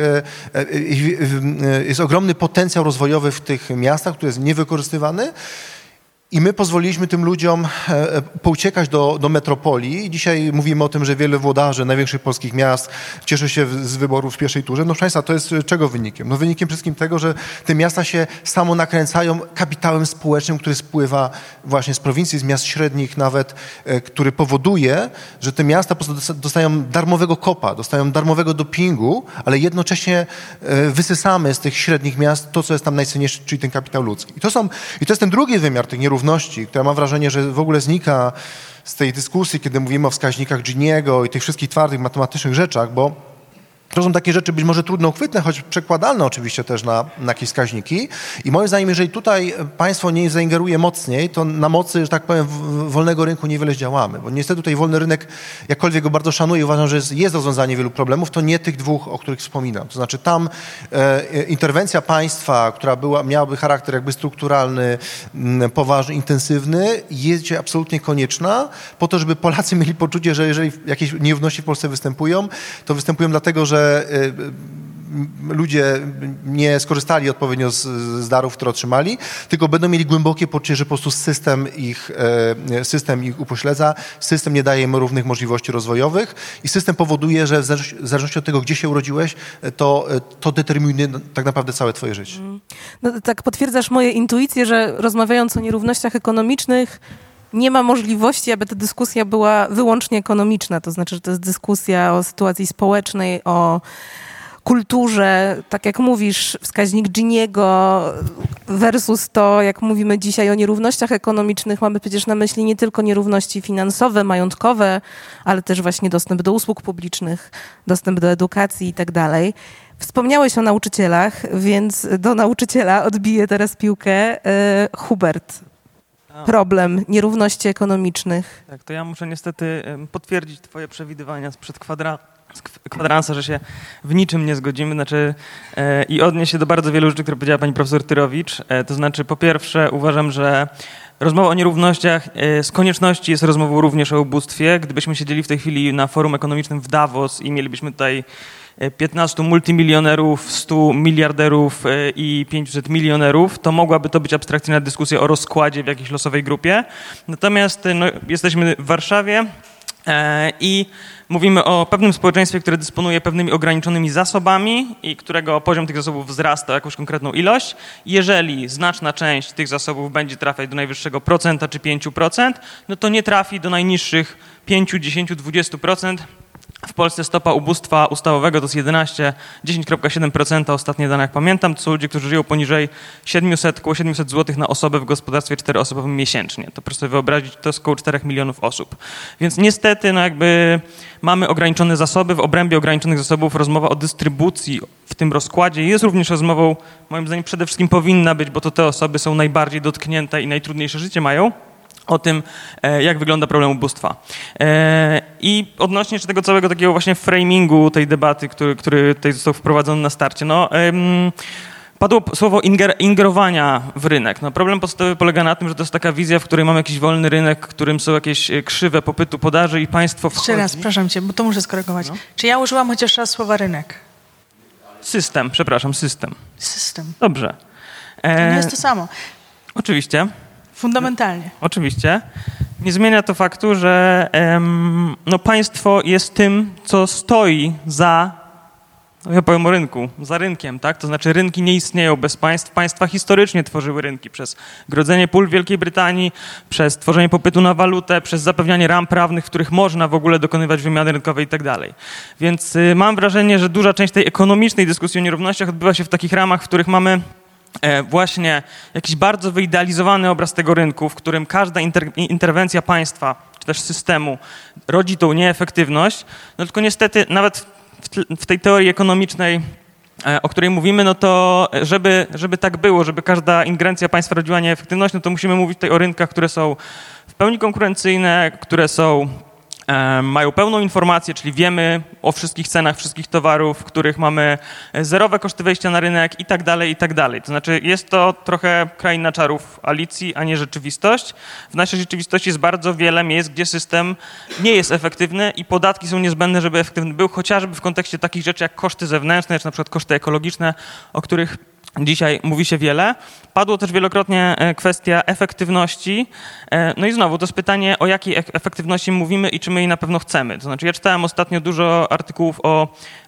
jest ogromny potencjał rozwojowy w tych miastach, który jest niewykorzystywany. I my pozwoliliśmy tym ludziom pouciekać do, do metropolii. Dzisiaj mówimy o tym, że wiele włodarzy największych polskich miast cieszy się z wyborów w pierwszej turze. No proszę Państwa, to jest czego wynikiem? No wynikiem przede wszystkim tego, że te miasta się samo nakręcają kapitałem społecznym, który spływa właśnie z prowincji, z miast średnich nawet, który powoduje, że te miasta po prostu dostają darmowego kopa, dostają darmowego dopingu, ale jednocześnie wysysamy z tych średnich miast to, co jest tam najcenniejsze, czyli ten kapitał ludzki. I to są, i to jest ten drugi wymiar tych nierówności, która mam wrażenie, że w ogóle znika z tej dyskusji, kiedy mówimy o wskaźnikach Giniego i tych wszystkich twardych matematycznych rzeczach, bo to są takie rzeczy być może trudno uchwytne, choć przekładalne oczywiście też na, na jakieś wskaźniki. I moim zdaniem, jeżeli tutaj państwo nie zaingeruje mocniej, to na mocy, że tak powiem, wolnego rynku niewiele zdziałamy. Bo niestety tutaj wolny rynek, jakkolwiek go bardzo szanuję, uważam, że jest, jest rozwiązanie wielu problemów, to nie tych dwóch, o których wspominam. To znaczy tam e, interwencja państwa, która była, miałaby charakter jakby strukturalny, m, poważny, intensywny, jest absolutnie konieczna po to, żeby Polacy mieli poczucie, że jeżeli jakieś nierówności w Polsce występują, to występują dlatego, że ludzie nie skorzystali odpowiednio z, z darów, które otrzymali, tylko będą mieli głębokie poczucie, że po prostu system ich, system ich upośledza, system nie daje im równych możliwości rozwojowych i system powoduje, że w zależności od tego, gdzie się urodziłeś, to, to determinuje tak naprawdę całe twoje życie. No, tak potwierdzasz moje intuicje, że rozmawiając o nierównościach ekonomicznych, nie ma możliwości, aby ta dyskusja była wyłącznie ekonomiczna. To znaczy, że to jest dyskusja o sytuacji społecznej, o kulturze. Tak jak mówisz, wskaźnik Giniego versus to, jak mówimy dzisiaj o nierównościach ekonomicznych, mamy przecież na myśli nie tylko nierówności finansowe, majątkowe, ale też właśnie dostęp do usług publicznych, dostęp do edukacji i tak dalej. Wspomniałeś o nauczycielach, więc do nauczyciela odbiję teraz piłkę. Hubert. Problem nierówności ekonomicznych. Tak, to ja muszę niestety potwierdzić twoje przewidywania sprzed kwadransu. z kwadransa, że się w niczym nie zgodzimy, znaczy e, i odnieść się do bardzo wielu rzeczy, które powiedziała pani profesor Tyrowicz. E, to znaczy, po pierwsze, uważam, że rozmowa o nierównościach e, z konieczności jest rozmową również o ubóstwie. Gdybyśmy siedzieli w tej chwili na forum ekonomicznym w Davos i mielibyśmy tutaj piętnastu multimilionerów, stu miliarderów i pięciuset milionerów, to mogłaby to być abstrakcyjna dyskusja o rozkładzie w jakiejś losowej grupie. Natomiast no, jesteśmy w Warszawie e, i mówimy o pewnym społeczeństwie, które dysponuje pewnymi ograniczonymi zasobami i którego poziom tych zasobów wzrasta o jakąś konkretną ilość. Jeżeli znaczna część tych zasobów będzie trafiać do najwyższego procenta czy pięciu procent, no to nie trafi do najniższych pięciu, dziesięciu, dwudziestu procent. W Polsce stopa ubóstwa ustawowego to jest jedenaście, dziesięć przecinek siedem procent, ostatnie dane jak pamiętam, to są ludzie, którzy żyją poniżej siedmiuset, około siedmiuset złotych na osobę w gospodarstwie czteroosobowym miesięcznie. To proszę sobie wyobrazić, to jest około czterech milionów osób. Więc niestety no jakby mamy ograniczone zasoby, w obrębie ograniczonych zasobów rozmowa o dystrybucji w tym rozkładzie jest również rozmową, moim zdaniem przede wszystkim powinna być, bo to te osoby są najbardziej dotknięte i najtrudniejsze życie mają, o tym, jak wygląda problem ubóstwa. I odnośnie jeszcze tego całego takiego właśnie framingu tej debaty, który, który tutaj został wprowadzony na starcie, no padło słowo inger, ingerowania w rynek. No, problem podstawowy polega na tym, że to jest taka wizja, w której mamy jakiś wolny rynek, w którym są jakieś krzywe popytu, podaży i państwo wchodzi. Jeszcze raz, proszę cię, bo to muszę skorygować. No. Czy ja użyłam chociaż raz słowa rynek? System, przepraszam, system. System. Dobrze. To nie jest to samo. Oczywiście. Fundamentalnie. Oczywiście. Nie zmienia to faktu, że em, no państwo jest tym, co stoi za, ja powiem o rynku, za rynkiem, tak? To znaczy rynki nie istnieją bez państw. Państwa historycznie tworzyły rynki przez grodzenie pól w Wielkiej Brytanii, przez tworzenie popytu na walutę, przez zapewnianie ram prawnych, w których można w ogóle dokonywać wymiany rynkowej i tak dalej. Więc y, mam wrażenie, że duża część tej ekonomicznej dyskusji o nierównościach odbywa się w takich ramach, w których mamy właśnie jakiś bardzo wyidealizowany obraz tego rynku, w którym każda inter, interwencja państwa, czy też systemu rodzi tą nieefektywność, no tylko niestety nawet w, w tej teorii ekonomicznej, o której mówimy, no to żeby, żeby tak było, żeby każda ingerencja państwa rodziła nieefektywność, no to musimy mówić tutaj o rynkach, które są w pełni konkurencyjne, które są mają pełną informację, czyli wiemy o wszystkich cenach wszystkich towarów, w których mamy zerowe koszty wejścia na rynek i tak dalej, i tak dalej. To znaczy jest to trochę kraina czarów Alicji, a nie rzeczywistość. W naszej rzeczywistości jest bardzo wiele miejsc, gdzie system nie jest efektywny i podatki są niezbędne, żeby efektywny był, chociażby w kontekście takich rzeczy jak koszty zewnętrzne, czy na przykład koszty ekologiczne, o których dzisiaj mówi się wiele. Padło też wielokrotnie kwestia efektywności. No i znowu to jest pytanie, o jakiej efektywności mówimy i czy my jej na pewno chcemy. To znaczy ja czytałem ostatnio dużo artykułów o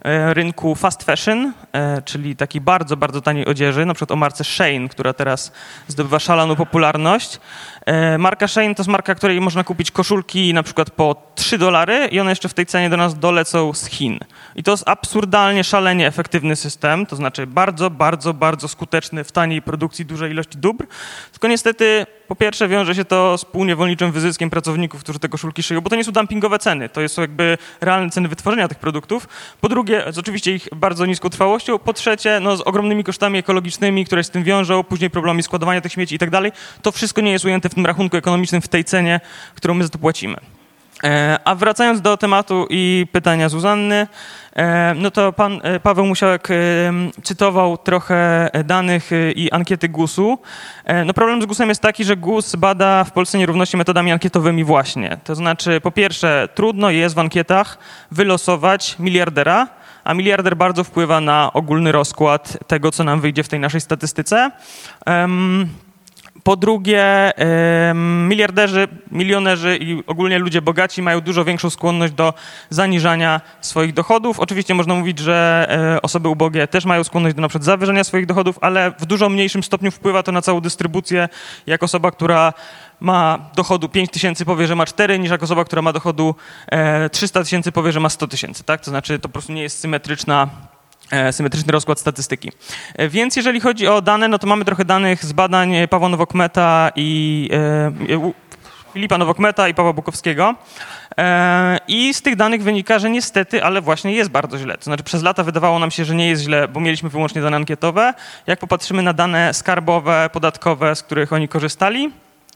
rynku fast fashion, czyli takiej bardzo, bardzo taniej odzieży, na przykład o marce Shein, która teraz zdobywa szaloną popularność. Marka Shein to jest marka, której można kupić koszulki na przykład po trzy dolary i one jeszcze w tej cenie do nas dolecą z Chin. I to jest absurdalnie, szalenie efektywny system, to znaczy bardzo, bardzo, bardzo skuteczny w taniej produkcji dużej ilości dóbr. Tylko niestety po pierwsze wiąże się to z współniewolniczym wyzyskiem pracowników, którzy te koszulki szyją, bo to nie są dumpingowe ceny, to są jakby realne ceny wytworzenia tych produktów. Po drugie, z oczywiście ich bardzo niską trwałością. Po trzecie, no, z ogromnymi kosztami ekologicznymi, które się z tym wiążą, później problemy składowania tych śmieci i tak dalej. To wszystko nie jest ujęte w tym rachunku ekonomicznym, w tej cenie, którą my za to płacimy. A wracając do tematu i pytania Zuzanny, no to pan Paweł Musiałek cytował trochę danych i ankiety gusu. No problem z gusem jest taki, że gus bada w Polsce nierówności metodami ankietowymi właśnie. To znaczy po pierwsze trudno jest w ankietach wylosować miliardera, a miliarder bardzo wpływa na ogólny rozkład tego, co nam wyjdzie w tej naszej statystyce. Po drugie, miliarderzy, milionerzy i ogólnie ludzie bogaci mają dużo większą skłonność do zaniżania swoich dochodów. Oczywiście można mówić, że osoby ubogie też mają skłonność do na przykład zawyżenia swoich dochodów, ale w dużo mniejszym stopniu wpływa to na całą dystrybucję, jak osoba, która ma dochodu pięć tysięcy powie, że ma cztery, niż jak osoba, która ma dochodu trzysta tysięcy powie, że ma sto tysięcy. Tak? To znaczy to po prostu nie jest symetryczna symetryczny rozkład statystyki. Więc jeżeli chodzi o dane, no to mamy trochę danych z badań Pawła Nowokmeta i e, Filipa Nowokmeta i Pawła Bukowskiego. E, I z tych danych wynika, że niestety, ale właśnie jest bardzo źle. To znaczy przez lata wydawało nam się, że nie jest źle, bo mieliśmy wyłącznie dane ankietowe. Jak popatrzymy na dane skarbowe, podatkowe, z których oni korzystali,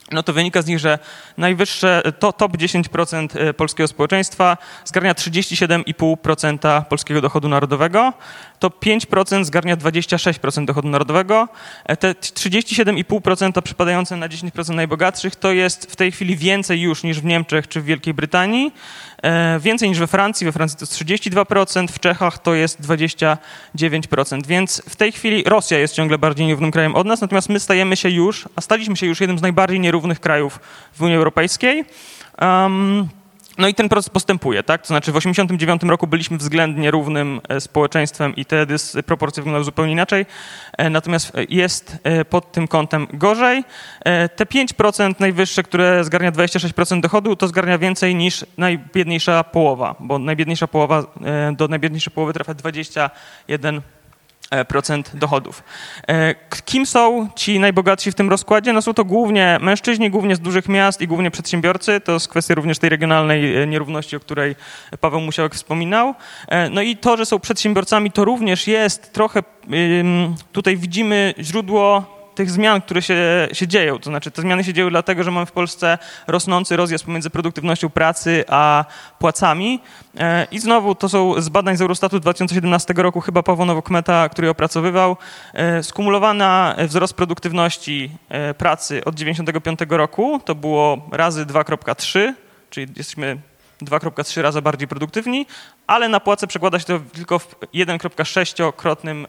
no to wynika z nich, że najwyższe, to top dziesięć procent polskiego społeczeństwa zgarnia trzydzieści siedem i pół procent polskiego dochodu narodowego, to pięć procent zgarnia dwadzieścia sześć procent dochodu narodowego. Te trzydzieści siedem i pół procent przypadające na dziesięć procent najbogatszych to jest w tej chwili więcej już niż w Niemczech czy w Wielkiej Brytanii, więcej niż we Francji, we Francji to jest trzydzieści dwa procent, w Czechach to jest dwadzieścia dziewięć procent, więc w tej chwili Rosja jest ciągle bardziej nierównym krajem od nas, natomiast my stajemy się już, a staliśmy się już jednym z najbardziej nierównych krajów w Unii Europejskiej. Um, No i ten proces postępuje, tak? To znaczy w osiemdziesiątym dziewiątym roku byliśmy względnie równym społeczeństwem i wtedy proporcje wyglądały zupełnie inaczej, natomiast jest pod tym kątem gorzej. Te pięć procent najwyższe, które zgarnia dwadzieścia sześć procent dochodu, to zgarnia więcej niż najbiedniejsza połowa, bo najbiedniejsza połowa, do najbiedniejszej połowy trafia dwadzieścia jeden procent dochodów. Kim są ci najbogatsi w tym rozkładzie? No są to głównie mężczyźni, głównie z dużych miast i głównie przedsiębiorcy. To jest kwestia również tej regionalnej nierówności, o której Paweł Musiałek wspominał. No i to, że są przedsiębiorcami, to również jest trochę, tutaj widzimy źródło tych zmian, które się, się dzieją. To znaczy te zmiany się dzieją dlatego, że mamy w Polsce rosnący rozjazd pomiędzy produktywnością pracy a płacami. I znowu to są z badań z Eurostatu dwa tysiące siedemnastego roku, chyba Paweł Nowokmeta, który je opracowywał, skumulowana wzrost produktywności pracy od dziewięćdziesiątego piątego roku, to było razy dwa przecinek trzy, czyli jesteśmy dwa przecinek trzy razy bardziej produktywni, ale na płacę przekłada się to tylko w jeden przecinek sześciokrotnym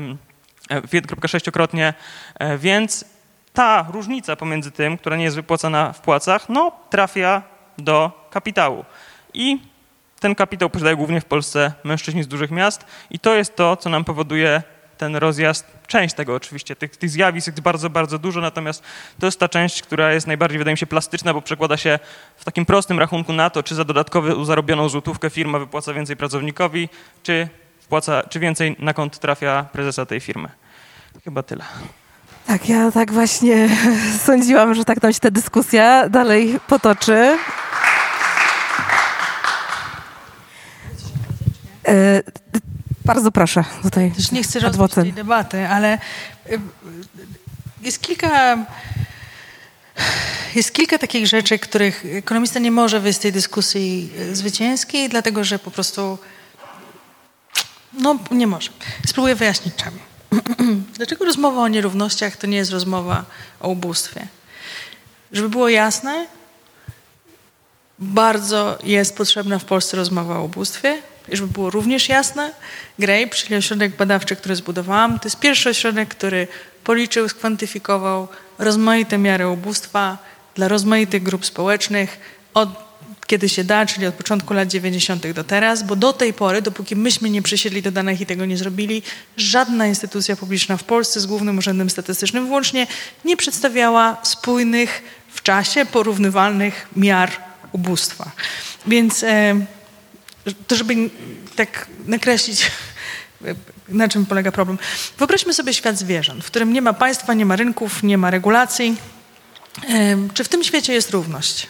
w jeden przecinek sześciokrotnie, więc ta różnica pomiędzy tym, która nie jest wypłacana w płacach, no trafia do kapitału. I ten kapitał posiadają głównie w Polsce mężczyźni z dużych miast i to jest to, co nam powoduje ten rozjazd. Część tego oczywiście, tych, tych zjawisk jest bardzo, bardzo dużo, natomiast to jest ta część, która jest najbardziej, wydaje mi się, plastyczna, bo przekłada się w takim prostym rachunku na to, czy za dodatkowo zarobioną złotówkę firma wypłaca więcej pracownikowi, czy wpłaca, czy więcej na kont trafia prezesa tej firmy. Chyba tyle. Tak, ja tak właśnie sądziłam, że tak nam się ta dyskusja dalej potoczy. E, bardzo proszę tutaj. Też nie chcę rozpocząć tej debaty, ale jest kilka, jest kilka takich rzeczy, których ekonomista nie może wyjść z tej dyskusji zwycięskiej, dlatego że po prostu no nie może. Spróbuję wyjaśnić czemu. Dlaczego rozmowa o nierównościach to nie jest rozmowa o ubóstwie? Żeby było jasne, bardzo jest potrzebna w Polsce rozmowa o ubóstwie. I żeby było również jasne, GREIB, czyli ośrodek badawczy, który zbudowałam, to jest pierwszy ośrodek, który policzył, skwantyfikował rozmaite miary ubóstwa dla rozmaitych grup społecznych od kiedy się da, czyli od początku lat dziewięćdziesiątych do teraz, bo do tej pory, dopóki myśmy nie przysiedli do danych i tego nie zrobili, żadna instytucja publiczna w Polsce z Głównym Urzędem Statystycznym włącznie nie przedstawiała spójnych w czasie porównywalnych miar ubóstwa. Więc e, to, żeby tak nakreślić, na czym polega problem. Wyobraźmy sobie świat zwierząt, w którym nie ma państwa, nie ma rynków, nie ma regulacji. E, czy w tym świecie jest równość?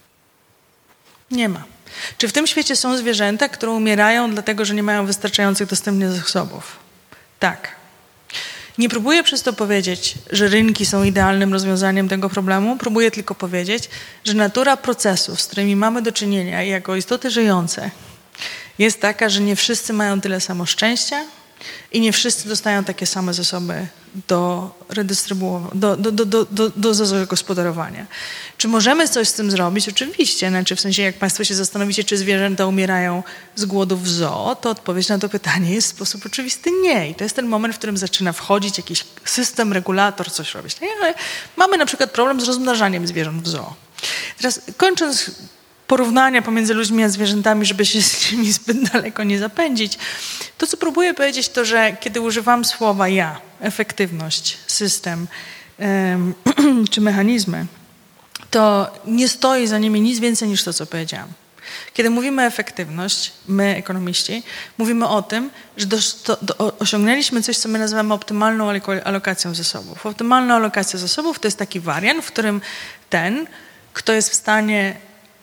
Nie ma. Czy w tym świecie są zwierzęta, które umierają dlatego, że nie mają wystarczających dostępnych zasobów? Tak. Nie próbuję przez to powiedzieć, że rynki są idealnym rozwiązaniem tego problemu. Próbuję tylko powiedzieć, że natura procesów, z którymi mamy do czynienia jako istoty żyjące, jest taka, że nie wszyscy mają tyle samo szczęścia i nie wszyscy dostają takie same zasoby do redystrybuowania, do, do, do, do, do, do zagospodarowania. Czy możemy coś z tym zrobić? Oczywiście. Znaczy w sensie, jak Państwo się zastanowicie, czy zwierzęta umierają z głodu w zoo, to odpowiedź na to pytanie jest w sposób oczywisty nie. I to jest ten moment, w którym zaczyna wchodzić jakiś system, regulator, coś robić. Ale mamy na przykład problem z rozmnażaniem zwierząt w zoo. Teraz kończąc porównania pomiędzy ludźmi a zwierzętami, żeby się z nimi zbyt daleko nie zapędzić, to co próbuję powiedzieć, to że kiedy używam słowa ja, efektywność, system um, czy mechanizmy, to nie stoi za nimi nic więcej niż to, co powiedziałam. Kiedy mówimy efektywność, my ekonomiści, mówimy o tym, że do, do, do, osiągnęliśmy coś, co my nazywamy optymalną alokacją zasobów. Optymalna alokacja zasobów to jest taki wariant, w którym ten, kto jest w stanie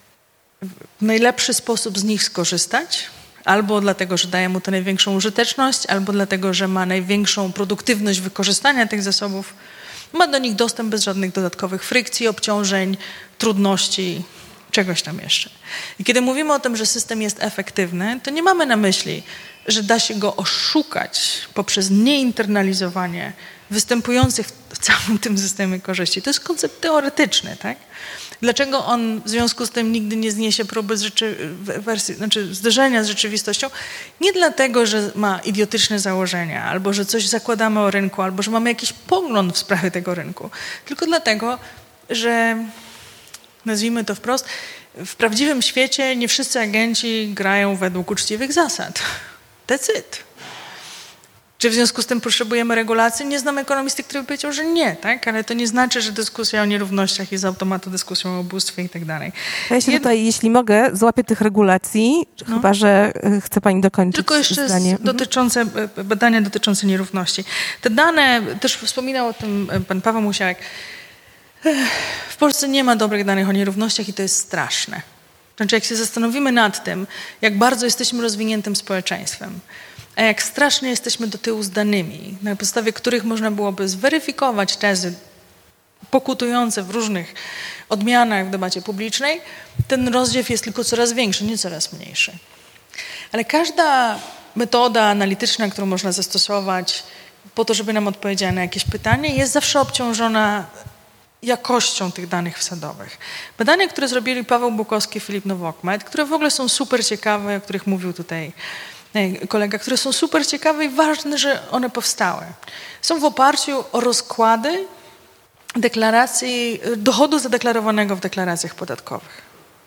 w najlepszy sposób z nich skorzystać, albo dlatego, że daje mu to największą użyteczność, albo dlatego, że ma największą produktywność wykorzystania tych zasobów, Ma do nich dostęp bez żadnych dodatkowych frykcji, obciążeń, trudności, czegoś tam jeszcze. I kiedy mówimy o tym, że system jest efektywny, to nie mamy na myśli, że da się go oszukać poprzez nieinternalizowanie występujących w całym tym systemie korzyści. To jest koncept teoretyczny, tak? Dlaczego on w związku z tym nigdy nie zniesie próby z rzeczy, wersji, znaczy zderzenia z rzeczywistością? Nie dlatego, że ma idiotyczne założenia, albo że coś zakładamy o rynku, albo że mamy jakiś pogląd w sprawie tego rynku, tylko dlatego, że nazwijmy to wprost, w prawdziwym świecie nie wszyscy agenci grają według uczciwych zasad. That's it. Czy w związku z tym potrzebujemy regulacji? Nie znam ekonomisty, który by powiedział, że nie, tak? Ale to nie znaczy, że dyskusja o nierównościach jest z automatu dyskusją o ubóstwie i tak dalej. Ja się Jed... tutaj, jeśli mogę, złapię tych regulacji, no. chyba że chce pani dokończyć Tylko jeszcze zdanie. dotyczące, badania dotyczące nierówności. Te dane, też wspominał o tym pan Paweł Musiałek, w Polsce nie ma dobrych danych o nierównościach i to jest straszne. Znaczy, jak się zastanowimy nad tym, jak bardzo jesteśmy rozwiniętym społeczeństwem, a jak strasznie jesteśmy do tyłu z danymi, na podstawie których można byłoby zweryfikować tezy pokutujące w różnych odmianach w debacie publicznej, ten rozdziew jest tylko coraz większy, nie coraz mniejszy. Ale każda metoda analityczna, którą można zastosować po to, żeby nam odpowiedziała na jakieś pytanie, jest zawsze obciążona jakością tych danych wsadowych. Badania, które zrobili Paweł Bukowski i Filip Nowokmet, które w ogóle są super ciekawe, o których mówił tutaj kolega, które są super ciekawe i ważne, że one powstały. Są w oparciu o rozkłady deklaracji, dochodu zadeklarowanego w deklaracjach podatkowych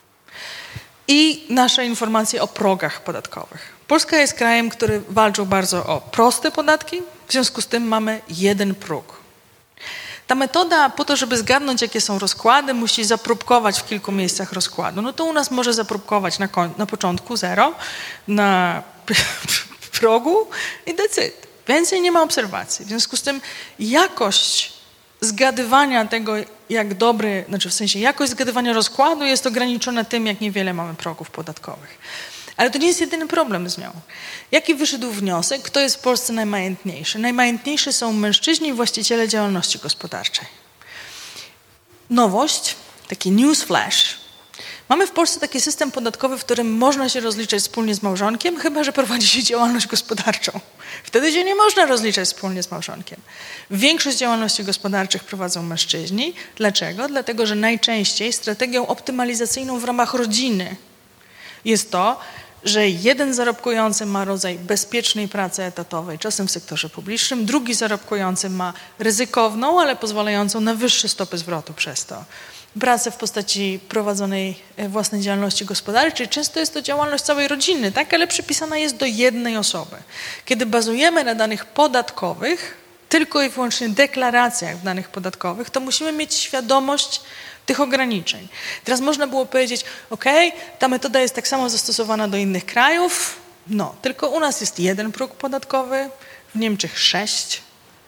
i nasze informacje o progach podatkowych. Polska jest krajem, który walczył bardzo o proste podatki, w związku z tym mamy jeden próg. Ta metoda po to, żeby zgadnąć, jakie są rozkłady, musi zapróbkować w kilku miejscach rozkładu. No to u nas może zapróbkować na, na początku zero, na progu i that's it. Więcej nie ma obserwacji. W związku z tym jakość zgadywania tego, jak dobry, znaczy w sensie jakość zgadywania rozkładu jest ograniczona tym, jak niewiele mamy progów podatkowych. Ale to nie jest jedyny problem z nią. Jaki wyszedł wniosek? Kto jest w Polsce najmajętniejszy? Najmajętniejsi są mężczyźni i właściciele działalności gospodarczej. Nowość, taki newsflash. Mamy w Polsce taki system podatkowy, w którym można się rozliczać wspólnie z małżonkiem, chyba że prowadzi się działalność gospodarczą. Wtedy się nie można rozliczać wspólnie z małżonkiem. Większość działalności gospodarczych prowadzą mężczyźni. Dlaczego? Dlatego, że najczęściej strategią optymalizacyjną w ramach rodziny jest to, że jeden zarobkujący ma rodzaj bezpiecznej pracy etatowej, czasem w sektorze publicznym, drugi zarobkujący ma ryzykowną, ale pozwalającą na wyższe stopy zwrotu przez to pracę w postaci prowadzonej własnej działalności gospodarczej. Często jest to działalność całej rodziny, tak, ale przypisana jest do jednej osoby. Kiedy bazujemy na danych podatkowych, tylko i wyłącznie deklaracjach w danych podatkowych, to musimy mieć świadomość tych ograniczeń. Teraz można było powiedzieć, ok, ta metoda jest tak samo zastosowana do innych krajów, no, tylko u nas jest jeden próg podatkowy, w Niemczech sześć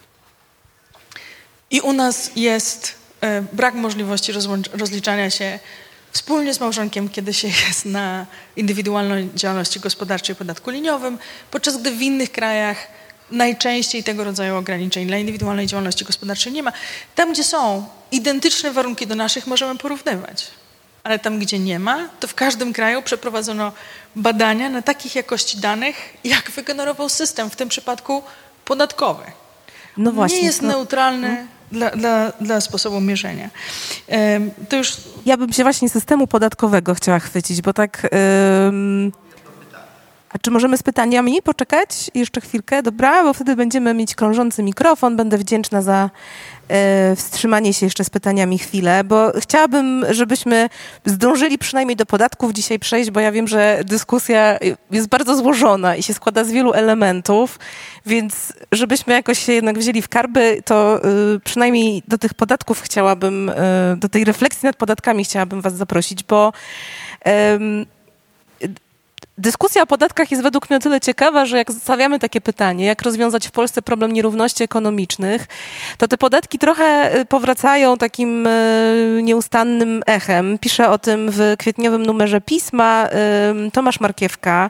i u nas jest e, brak możliwości rozliczania się wspólnie z małżonkiem, kiedy się jest na indywidualnej działalności gospodarczej podatku liniowym, podczas gdy w innych krajach najczęściej tego rodzaju ograniczeń dla indywidualnej działalności gospodarczej nie ma. Tam, gdzie są identyczne warunki do naszych, możemy porównywać. Ale tam, gdzie nie ma, to w każdym kraju przeprowadzono badania na takich jakości danych, jak wygenerował system, w tym przypadku podatkowy. No właśnie, nie jest no. neutralny hmm. dla, dla, dla sposobu mierzenia. Um, to już... Ja bym się właśnie systemu podatkowego chciała chwycić, bo tak... Ym... A czy możemy z pytaniami poczekać jeszcze chwilkę? Dobra, bo wtedy będziemy mieć krążący mikrofon. Będę wdzięczna za e, wstrzymanie się jeszcze z pytaniami chwilę, bo chciałabym, żebyśmy zdążyli przynajmniej do podatków dzisiaj przejść, bo ja wiem, że dyskusja jest bardzo złożona i się składa z wielu elementów, więc żebyśmy jakoś się jednak wzięli w karby, to e, przynajmniej do tych podatków chciałabym, e, do tej refleksji nad podatkami chciałabym was zaprosić, bo e, dyskusja o podatkach jest według mnie o tyle ciekawa, że jak stawiamy takie pytanie, jak rozwiązać w Polsce problem nierówności ekonomicznych, to te podatki trochę powracają takim nieustannym echem. Pisze o tym w kwietniowym numerze Pisma Tomasz Markiewka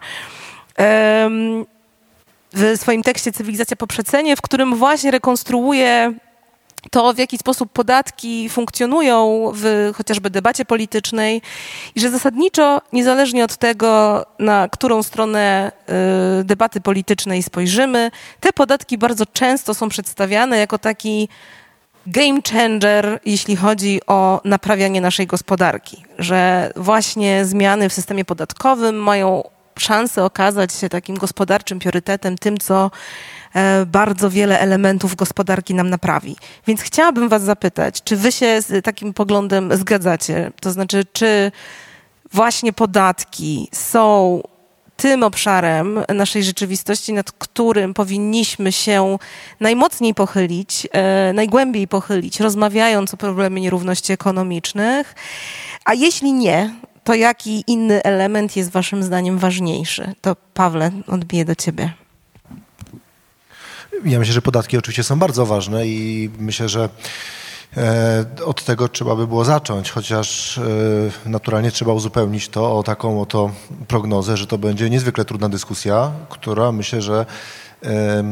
w swoim tekście Cywilizacja po przecenie, w którym właśnie rekonstruuje to, w jaki sposób podatki funkcjonują w chociażby debacie politycznej i że zasadniczo, niezależnie od tego, na którą stronę y, debaty politycznej spojrzymy, te podatki bardzo często są przedstawiane jako taki game changer, jeśli chodzi o naprawianie naszej gospodarki, że właśnie zmiany w systemie podatkowym mają szansę okazać się takim gospodarczym priorytetem, tym, co bardzo wiele elementów gospodarki nam naprawi. Więc chciałabym was zapytać, czy wy się z takim poglądem zgadzacie? To znaczy, czy właśnie podatki są tym obszarem naszej rzeczywistości, nad którym powinniśmy się najmocniej pochylić, e, najgłębiej pochylić, rozmawiając o problemie nierówności ekonomicznych? A jeśli nie, to jaki inny element jest waszym zdaniem ważniejszy? To Pawle, odbiję do ciebie. Ja myślę, że podatki oczywiście są bardzo ważne i myślę, że e, od tego trzeba by było zacząć, chociaż e, naturalnie trzeba uzupełnić to o taką oto prognozę, że to będzie niezwykle trudna dyskusja, która myślę, że e,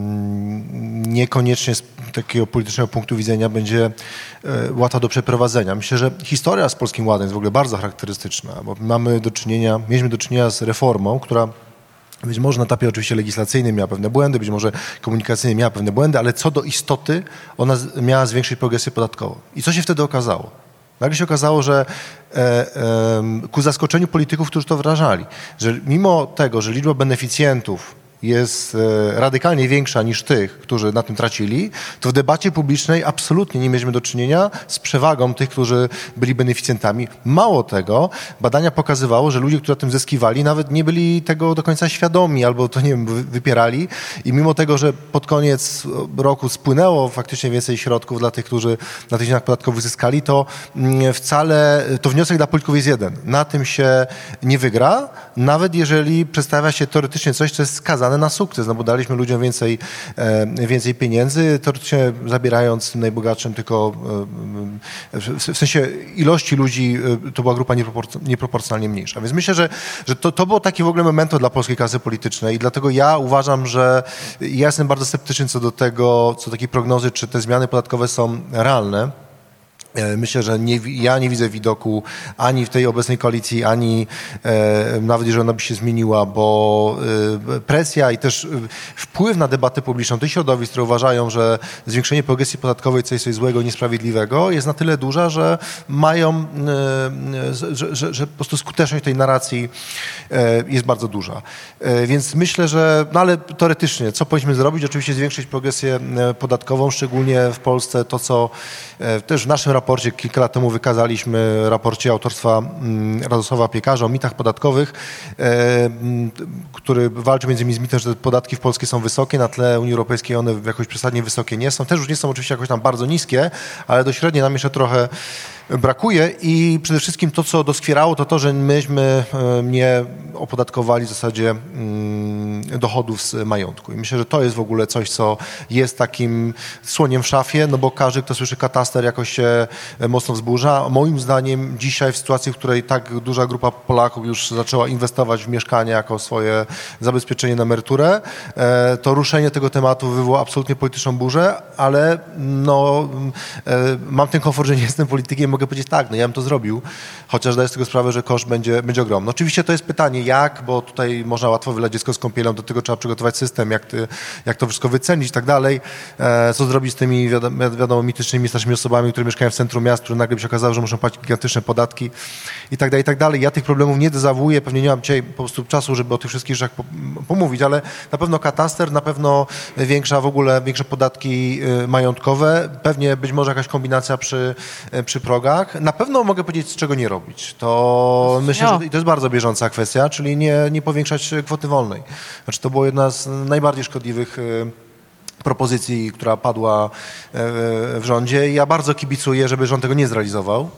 niekoniecznie z takiego politycznego punktu widzenia będzie e, łatwa do przeprowadzenia. Myślę, że historia z Polskim Ładem jest w ogóle bardzo charakterystyczna, bo mamy do czynienia, mieliśmy do czynienia z reformą, która być może na etapie oczywiście legislacyjnym miała pewne błędy, być może komunikacyjnym miała pewne błędy, ale co do istoty ona miała zwiększyć progresję podatkową. I co się wtedy okazało? Nagle się okazało, że e, e, ku zaskoczeniu polityków, którzy to wdrażali, że mimo tego, że liczba beneficjentów jest radykalnie większa niż tych, którzy na tym tracili, to w debacie publicznej absolutnie nie mieliśmy do czynienia z przewagą tych, którzy byli beneficjentami. Mało tego, badania pokazywało, że ludzie, którzy na tym zyskiwali, nawet nie byli tego do końca świadomi albo to, nie wiem, wypierali i mimo tego, że pod koniec roku spłynęło faktycznie więcej środków dla tych, którzy na tych zmianach podatkowych zyskali, to wcale, to wniosek dla polityków jest jeden. Na tym się nie wygra, nawet jeżeli przedstawia się teoretycznie coś, co jest skazane na sukces, no bo daliśmy ludziom więcej, e, więcej pieniędzy, teoretycznie zabierając najbogatszym tylko e, w, w sensie ilości ludzi e, to była grupa niepropor- nieproporcjonalnie mniejsza. Więc myślę, że, że to, to było takie w ogóle memento dla polskiej klasy politycznej i dlatego ja uważam, że ja jestem bardzo sceptyczny co do tego, co do takiej prognozy, czy te zmiany podatkowe są realne. Myślę, że nie, ja nie widzę widoku ani w tej obecnej koalicji, ani e, nawet jeżeli ona by się zmieniła, bo e, presja i też wpływ na debatę publiczną tych środowisk, które uważają, że zwiększenie progresji podatkowej coś, coś złego, niesprawiedliwego, jest na tyle duża, że mają, e, że, że, że po prostu skuteczność tej narracji e, jest bardzo duża. E, więc myślę, że, no ale teoretycznie, co powinniśmy zrobić? Oczywiście zwiększyć progresję podatkową, szczególnie w Polsce to, co e, też w naszym raporcie raporcie kilka lat temu wykazaliśmy, raporcie autorstwa Radosława Piekarza o mitach podatkowych, który walczy między innymi z mitem, że te podatki w Polsce są wysokie, na tle Unii Europejskiej one jakoś przesadnie wysokie nie są. Też już nie są oczywiście jakoś tam bardzo niskie, ale do średniej nam jeszcze trochę brakuje i przede wszystkim to, co doskwierało, to to, że myśmy nie opodatkowali w zasadzie dochodów z majątku. I myślę, że to jest w ogóle coś, co jest takim słoniem w szafie, no bo każdy, kto słyszy kataster, jakoś się mocno wzburza. Moim zdaniem dzisiaj w sytuacji, w której tak duża grupa Polaków już zaczęła inwestować w mieszkanie jako swoje zabezpieczenie na emeryturę, to ruszenie tego tematu wywoła absolutnie polityczną burzę, ale no, mam ten komfort, że nie jestem politykiem, mogę powiedzieć tak, no ja bym to zrobił, chociaż zdaję z tego sprawę, że koszt będzie, będzie ogromny. Oczywiście to jest pytanie jak, bo tutaj można łatwo wylać dziecko z kąpielą, do tego trzeba przygotować system, jak, ty, jak to wszystko wycenić i tak dalej, e, co zrobić z tymi wiadomo, wiadomo mitycznymi starszymi osobami, które mieszkają w centrum miast, które nagle by się okazało, że muszą płacić gigantyczne podatki i tak dalej, i tak dalej. Ja tych problemów nie dezawuję, pewnie nie mam dzisiaj po prostu czasu, żeby o tych wszystkich rzeczach po, pomówić, ale na pewno kataster, na pewno większa w ogóle, większe podatki y, majątkowe, pewnie być może jakaś kombinacja przy, y, przy progach. Na pewno mogę powiedzieć, z czego nie robić. To myślę, że to jest bardzo bieżąca kwestia, czyli nie, nie powiększać kwoty wolnej. Znaczy to było jedna z najbardziej szkodliwych y, propozycji, która padła y, w rządzie. Ja bardzo kibicuję, żeby rząd tego nie zrealizował.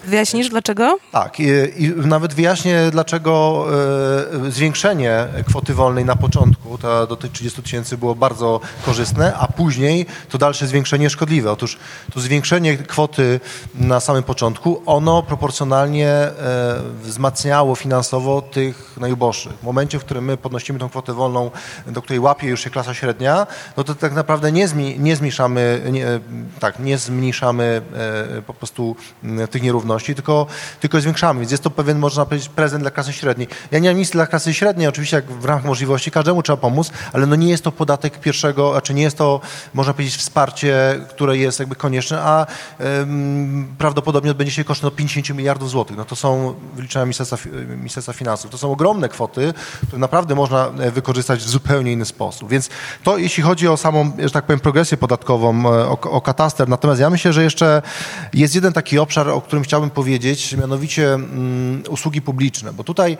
Wyjaśnisz dlaczego? Tak, i, i nawet wyjaśnię, dlaczego e, zwiększenie kwoty wolnej na początku, to do tych trzydziestu tysięcy było bardzo korzystne, a później to dalsze zwiększenie szkodliwe. Otóż to zwiększenie kwoty na samym początku, ono proporcjonalnie e, wzmacniało finansowo tych najuboższych. W momencie, w którym my podnosimy tą kwotę wolną, do której łapie już się klasa średnia, no to tak naprawdę nie, zmi, nie zmniejszamy, nie, tak, nie zmniejszamy e, po prostu e, tych nierówności, tylko, tylko zwiększamy. Więc jest to pewien, można powiedzieć, prezent dla klasy średniej. Ja nie mam nic dla klasy średniej, oczywiście jak w ramach możliwości każdemu trzeba pomóc, ale no nie jest to podatek pierwszego, znaczy nie jest to, można powiedzieć, wsparcie, które jest jakby konieczne, a ym, prawdopodobnie odbędzie się kosztem no, pięćdziesiąt miliardów złotych. No to są wyliczenia Ministerstwa, Ministerstwa Finansów. To są ogromne kwoty, które naprawdę można wykorzystać w zupełnie inny sposób. Więc to jeśli chodzi o samą, że tak powiem, progresję podatkową, o, o kataster. Natomiast ja myślę, że jeszcze jest jeden taki obszar, o którym chciałbym powiedzieć, mianowicie um, usługi publiczne, bo tutaj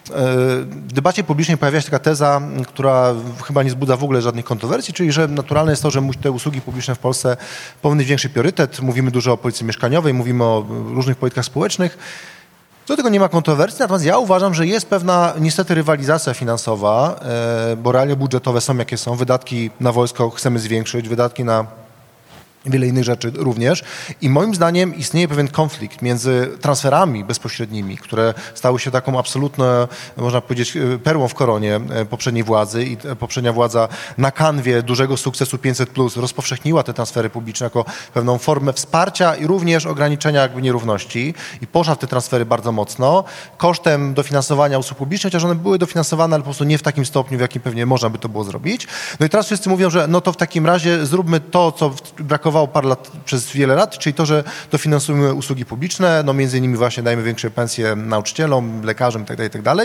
w debacie publicznej pojawia się taka teza, która chyba nie wzbudza w ogóle żadnych kontrowersji, czyli że naturalne jest to, że te usługi publiczne w Polsce powinny większy priorytet. Mówimy dużo o polityce mieszkaniowej, mówimy o różnych politykach społecznych. Do tego nie ma kontrowersji, natomiast ja uważam, że jest pewna niestety rywalizacja finansowa, bo realia budżetowe są jakie są, wydatki na wojsko chcemy zwiększyć, wydatki na wiele innych rzeczy również i moim zdaniem istnieje pewien konflikt między transferami bezpośrednimi, które stały się taką absolutną, można powiedzieć, perłą w koronie poprzedniej władzy i poprzednia władza na kanwie dużego sukcesu pięćset plus rozpowszechniła te transfery publiczne jako pewną formę wsparcia i również ograniczenia jakby nierówności i poszła w te transfery bardzo mocno kosztem dofinansowania usług publicznych, chociaż one były dofinansowane, ale po prostu nie w takim stopniu, w jakim pewnie można by to było zrobić. No i teraz wszyscy mówią, że no to w takim razie zróbmy to, co brakowało parę lat, przez wiele lat, czyli to, że dofinansujemy usługi publiczne, no między innymi właśnie dajemy większe pensje nauczycielom, lekarzom itd., itd.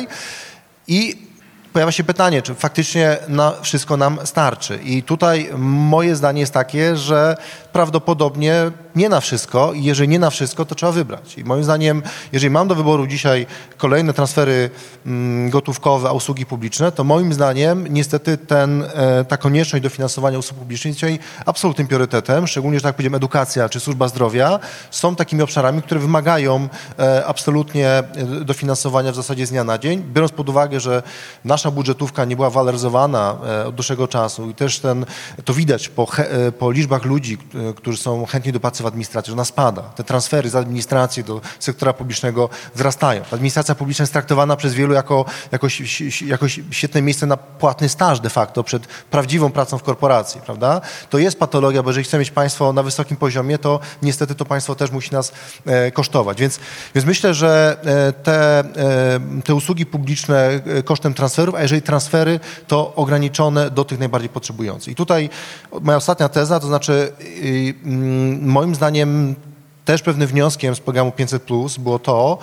I pojawia się pytanie, czy faktycznie na wszystko nam starczy. I tutaj moje zdanie jest takie, że prawdopodobnie nie na wszystko i jeżeli nie na wszystko, to trzeba wybrać. I moim zdaniem, jeżeli mam do wyboru dzisiaj kolejne transfery mm, gotówkowe, a usługi publiczne, to moim zdaniem niestety ten, e, ta konieczność dofinansowania usług publicznych jest dzisiaj absolutnym priorytetem, szczególnie, że tak powiedziałem, edukacja czy służba zdrowia są takimi obszarami, które wymagają e, absolutnie dofinansowania w zasadzie z dnia na dzień, biorąc pod uwagę, że nasza budżetówka nie była waloryzowana e, od dłuższego czasu i też ten, to widać po, he, po liczbach ludzi, e, którzy są chętni do pracy w administracji, że ona spada. Te transfery z administracji do sektora publicznego wzrastają. Ta administracja publiczna jest traktowana przez wielu jako, jako, jako świetne miejsce na płatny staż de facto przed prawdziwą pracą w korporacji, prawda? To jest patologia, bo jeżeli chcemy mieć państwo na wysokim poziomie, to niestety to państwo też musi nas e, kosztować. Więc, więc myślę, że e, te, e, te usługi publiczne e, kosztem transferów, a jeżeli transfery, to ograniczone do tych najbardziej potrzebujących. I tutaj moja ostatnia teza, to znaczy y, y, moim zdaniem też pewnym wnioskiem z programu pięćset plus było to,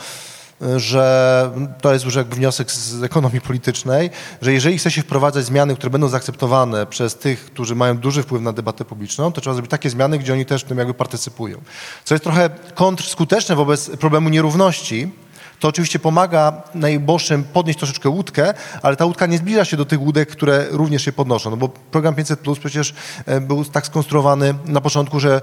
że to jest już jakby wniosek z ekonomii politycznej, że jeżeli chce się wprowadzać zmiany, które będą zaakceptowane przez tych, którzy mają duży wpływ na debatę publiczną, to trzeba zrobić takie zmiany, gdzie oni też w tym jakby partycypują. Co jest trochę kontrskuteczne wobec problemu nierówności. To oczywiście pomaga najuboższym podnieść troszeczkę łódkę, ale ta łódka nie zbliża się do tych łódek, które również się podnoszą. No bo program pięćset plus przecież był tak skonstruowany na początku, że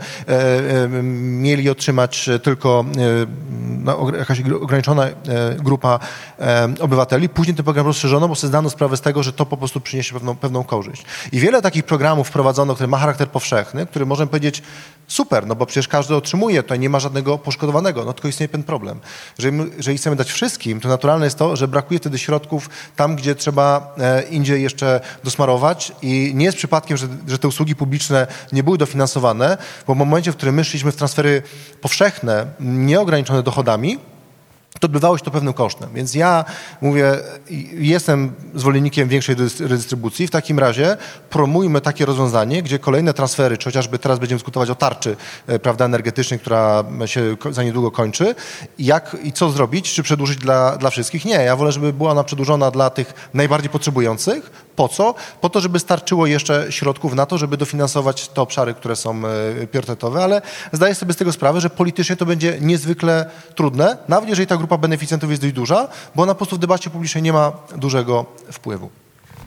mieli otrzymać tylko jakaś ograniczona grupa obywateli. Później ten program rozszerzono, bo sobie zdano sprawę z tego, że to po prostu przyniesie pewną, pewną korzyść. I wiele takich programów wprowadzono, które ma charakter powszechny, który możemy powiedzieć super, no bo przecież każdy otrzymuje, tutaj nie ma żadnego poszkodowanego, no tylko istnieje ten problem. Jeżeli, jeżeli chcemy dać wszystkim, to naturalne jest to, że brakuje wtedy środków tam, gdzie trzeba e, indziej jeszcze dosmarować i nie jest przypadkiem, że, że te usługi publiczne nie były dofinansowane, bo w momencie, w którym my szliśmy w transfery powszechne, nieograniczone dochodami, to odbywało się to pewnym kosztem. Więc ja mówię, jestem zwolennikiem większej redystrybucji. W takim razie promujmy takie rozwiązanie, gdzie kolejne transfery, czy chociażby teraz będziemy dyskutować o tarczy prawda, energetycznej, która się za niedługo kończy. Jak i co zrobić? Czy przedłużyć dla, dla wszystkich? Nie. Ja wolę, żeby była ona przedłużona dla tych najbardziej potrzebujących. Po co? Po to, żeby starczyło jeszcze środków na to, żeby dofinansować te obszary, które są priorytetowe, ale zdaję sobie z tego sprawę, że politycznie to będzie niezwykle trudne, nawet jeżeli ta grupa beneficjentów jest dość duża, bo ona po prostu w debacie publicznej nie ma dużego wpływu.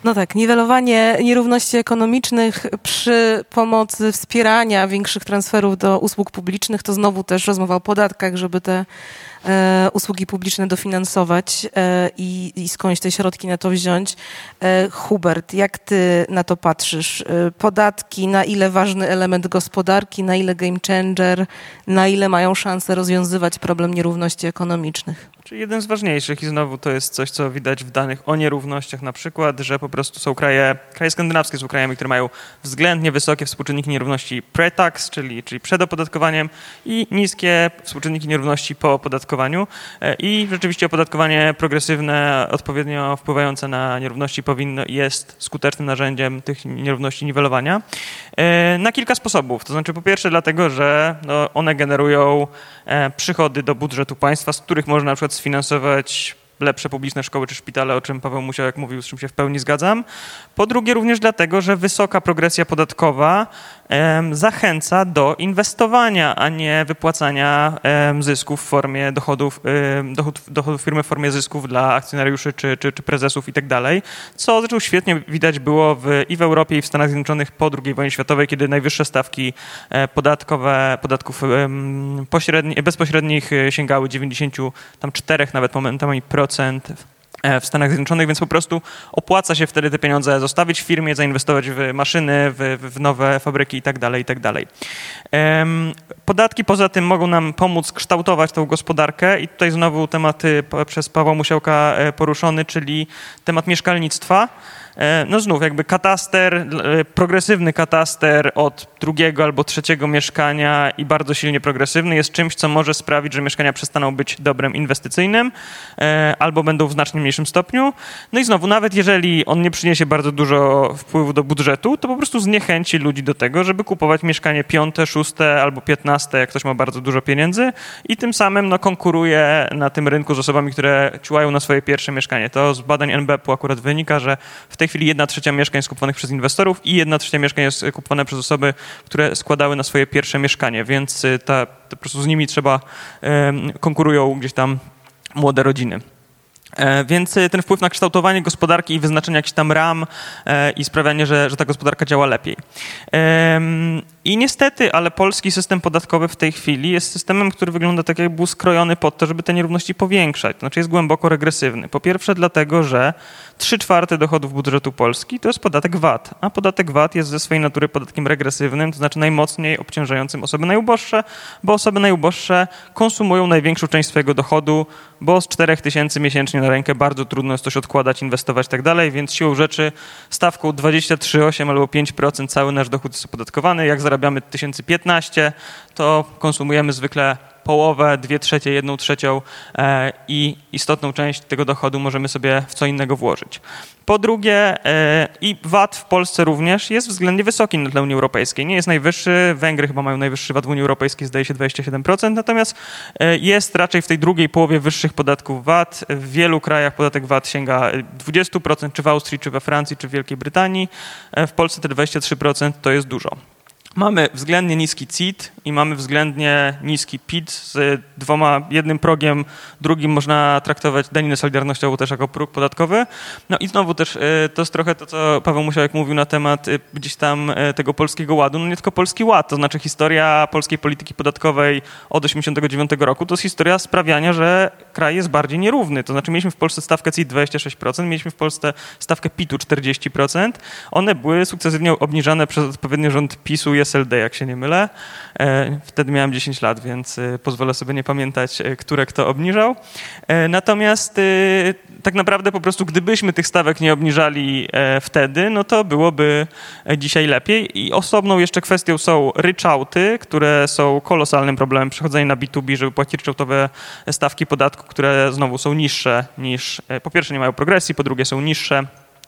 No tak, niwelowanie nierówności ekonomicznych przy pomocy wspierania większych transferów do usług publicznych, to znowu też rozmowa o podatkach, żeby te e, usługi publiczne dofinansować e, i, i skądś te środki na to wziąć. E, Hubert, jak ty na to patrzysz? E, podatki, na ile ważny element gospodarki, na ile game changer, na ile mają szansę rozwiązywać problem nierówności ekonomicznych? Czyli jeden z ważniejszych i znowu to jest coś, co widać w danych o nierównościach na przykład, że po prostu są kraje, kraje skandynawskie są krajami, które mają względnie wysokie współczynniki nierówności pre-tax, czyli, czyli przed opodatkowaniem i niskie współczynniki nierówności po opodatkowaniu i rzeczywiście opodatkowanie progresywne, odpowiednio wpływające na nierówności powinno jest skutecznym narzędziem tych nierówności niwelowania na kilka sposobów. To znaczy po pierwsze dlatego, że no, one generują przychody do budżetu państwa, z których można na przykład sfinansować lepsze publiczne szkoły czy szpitale, o czym Paweł Musiałek mówił, z czym się w pełni zgadzam. Po drugie również dlatego, że wysoka progresja podatkowa em, zachęca do inwestowania, a nie wypłacania em, zysków w formie dochodów, em, dochod, dochodów firmy w formie zysków dla akcjonariuszy czy, czy, czy prezesów i tak dalej, co zresztą świetnie widać było w, i w Europie, i w Stanach Zjednoczonych po drugiej wojnie światowej, kiedy najwyższe stawki e, podatkowe, podatków em, pośredni, bezpośrednich sięgały dziewięćdziesiąt cztery nawet momentami procent w Stanach Zjednoczonych, więc po prostu opłaca się wtedy te pieniądze zostawić w firmie, zainwestować w maszyny, w, w nowe fabryki i tak dalej, i tak dalej. Podatki poza tym mogą nam pomóc kształtować tą gospodarkę i tutaj znowu temat przez Pawła Musiałka poruszony, czyli temat mieszkalnictwa. No znów jakby kataster, progresywny kataster od drugiego albo trzeciego mieszkania i bardzo silnie progresywny jest czymś, co może sprawić, że mieszkania przestaną być dobrem inwestycyjnym albo będą w znacznie mniejszym stopniu. No i znowu, nawet jeżeli on nie przyniesie bardzo dużo wpływu do budżetu, to po prostu zniechęci ludzi do tego, żeby kupować mieszkanie piąte, szóste albo piętnaste, jak ktoś ma bardzo dużo pieniędzy i tym samym no, konkuruje na tym rynku z osobami, które ciułają na swoje pierwsze mieszkanie. To z badań N B P u akurat wynika, że w tej chwili jedna trzecia mieszkań jest kupowanych przez inwestorów i jedna trzecia mieszkań jest kupowane przez osoby, które składały na swoje pierwsze mieszkanie, więc ta, po prostu z nimi trzeba, um, konkurują gdzieś tam młode rodziny. E, więc ten wpływ na kształtowanie gospodarki i wyznaczenie jakichś tam ram e, i sprawianie, że, że ta gospodarka działa lepiej. E, I niestety, ale polski system podatkowy w tej chwili jest systemem, który wygląda tak, jakby był skrojony pod to, żeby te nierówności powiększać. To znaczy jest głęboko regresywny. Po pierwsze dlatego, że trzy czwarte dochodów budżetu Polski to jest podatek V A T, a podatek V A T jest ze swojej natury podatkiem regresywnym, to znaczy najmocniej obciążającym osoby najuboższe, bo osoby najuboższe konsumują największą część swojego dochodu, bo z czterech tysięcy miesięcznie na rękę bardzo trudno jest coś odkładać, inwestować i tak dalej, więc siłą rzeczy stawką dwadzieścia trzy przecinek osiem albo pięć procent cały nasz dochód jest opodatkowany. Jak zarabiamy tysięcy piętnaście, to konsumujemy zwykle połowę, dwie trzecie, jedną trzecią e, i istotną część tego dochodu możemy sobie w co innego włożyć. Po drugie, e, i V A T w Polsce również jest względnie wysoki na tle Unii Europejskiej. Nie jest najwyższy, Węgry chyba mają najwyższy V A T w Unii Europejskiej, zdaje się dwadzieścia siedem procent, natomiast e, jest raczej w tej drugiej połowie wyższych podatków V A T. W wielu krajach podatek V A T sięga dwadzieścia procent, czy w Austrii, czy we Francji, czy w Wielkiej Brytanii. E, w Polsce te dwadzieścia trzy procent to jest dużo. Mamy względnie niski C I T i mamy względnie niski P I T z dwoma, jednym progiem, drugim można traktować daninę solidarnościową też jako próg podatkowy. No i znowu też to jest trochę to, co Paweł Musiałek mówił na temat gdzieś tam tego Polskiego Ładu. No nie tylko Polski Ład, to znaczy historia polskiej polityki podatkowej od osiemdziesiątego dziewiątego roku to jest historia sprawiania, że kraj jest bardziej nierówny. To znaczy mieliśmy w Polsce stawkę C I T dwadzieścia sześć procent, mieliśmy w Polsce stawkę P I T-u czterdzieści procent. One były sukcesywnie obniżane przez odpowiedni rząd PiS-u i S L D, jak się nie mylę. Wtedy miałem dziesięć lat, więc pozwolę sobie nie pamiętać, które kto obniżał. Natomiast tak naprawdę po prostu gdybyśmy tych stawek nie obniżali wtedy, no to byłoby dzisiaj lepiej. I osobną jeszcze kwestią są ryczałty, które są kolosalnym problemem przechodzenia na B dwa B, żeby płacić ryczałtowe stawki podatku, które znowu są niższe niż, po pierwsze nie mają progresji, po drugie są niższe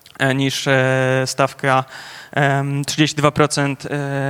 niż stawka trzydzieści dwa procent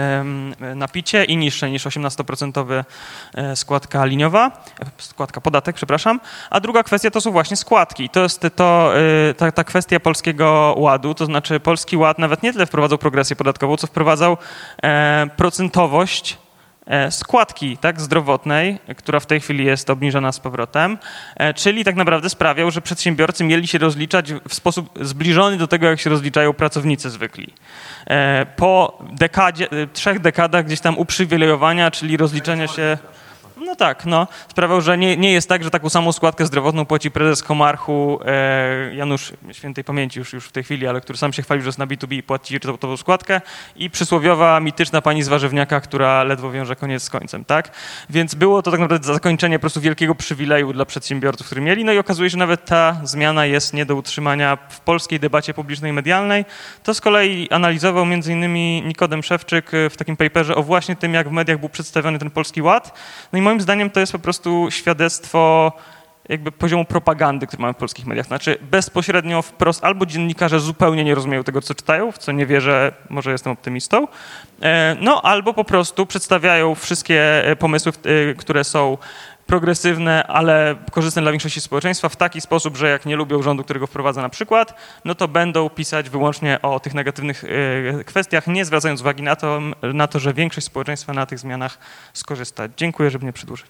na picie i niższe niż osiemnaście procent składka liniowa, składka podatek, przepraszam. A druga kwestia to są właśnie składki. To jest to, ta, ta kwestia Polskiego Ładu, to znaczy Polski Ład nawet nie tyle wprowadzał progresję podatkową, co wprowadzał procentowość składki, tak, zdrowotnej, która w tej chwili jest obniżona z powrotem, czyli tak naprawdę sprawiał, że przedsiębiorcy mieli się rozliczać w sposób zbliżony do tego, jak się rozliczają pracownicy zwykli. Po dekadzie, trzech dekadach gdzieś tam uprzywilejowania, czyli rozliczenia się... No tak, no. Sprawiał, że nie, nie jest tak, że taką samą składkę zdrowotną płaci prezes Komarchu, e, Janusz świętej pamięci już, już w tej chwili, ale który sam się chwalił, że jest na B dwa B i płaci tą, tą składkę, i przysłowiowa, mityczna pani z warzywniaka, która ledwo wiąże koniec z końcem, tak? Więc było to tak naprawdę zakończenie po prostu wielkiego przywileju dla przedsiębiorców, który mieli, no i okazuje się, że nawet ta zmiana jest nie do utrzymania w polskiej debacie publicznej i medialnej. To z kolei analizował między innymi Nikodem Szewczyk w takim paperze o właśnie tym, jak w mediach był przedstawiony ten Polski Ład. No i moim zdaniem to jest po prostu świadectwo jakby poziomu propagandy, który mamy w polskich mediach. Znaczy bezpośrednio wprost albo dziennikarze zupełnie nie rozumieją tego, co czytają, w co nie wierzę, może jestem optymistą, no albo po prostu przedstawiają wszystkie pomysły, które są progresywne, ale korzystne dla większości społeczeństwa w taki sposób, że jak nie lubią rządu, którego wprowadza na przykład, no to będą pisać wyłącznie o tych negatywnych kwestiach, nie zwracając uwagi na to, na to, że większość społeczeństwa na tych zmianach skorzysta. Dziękuję, żeby nie przedłużyć.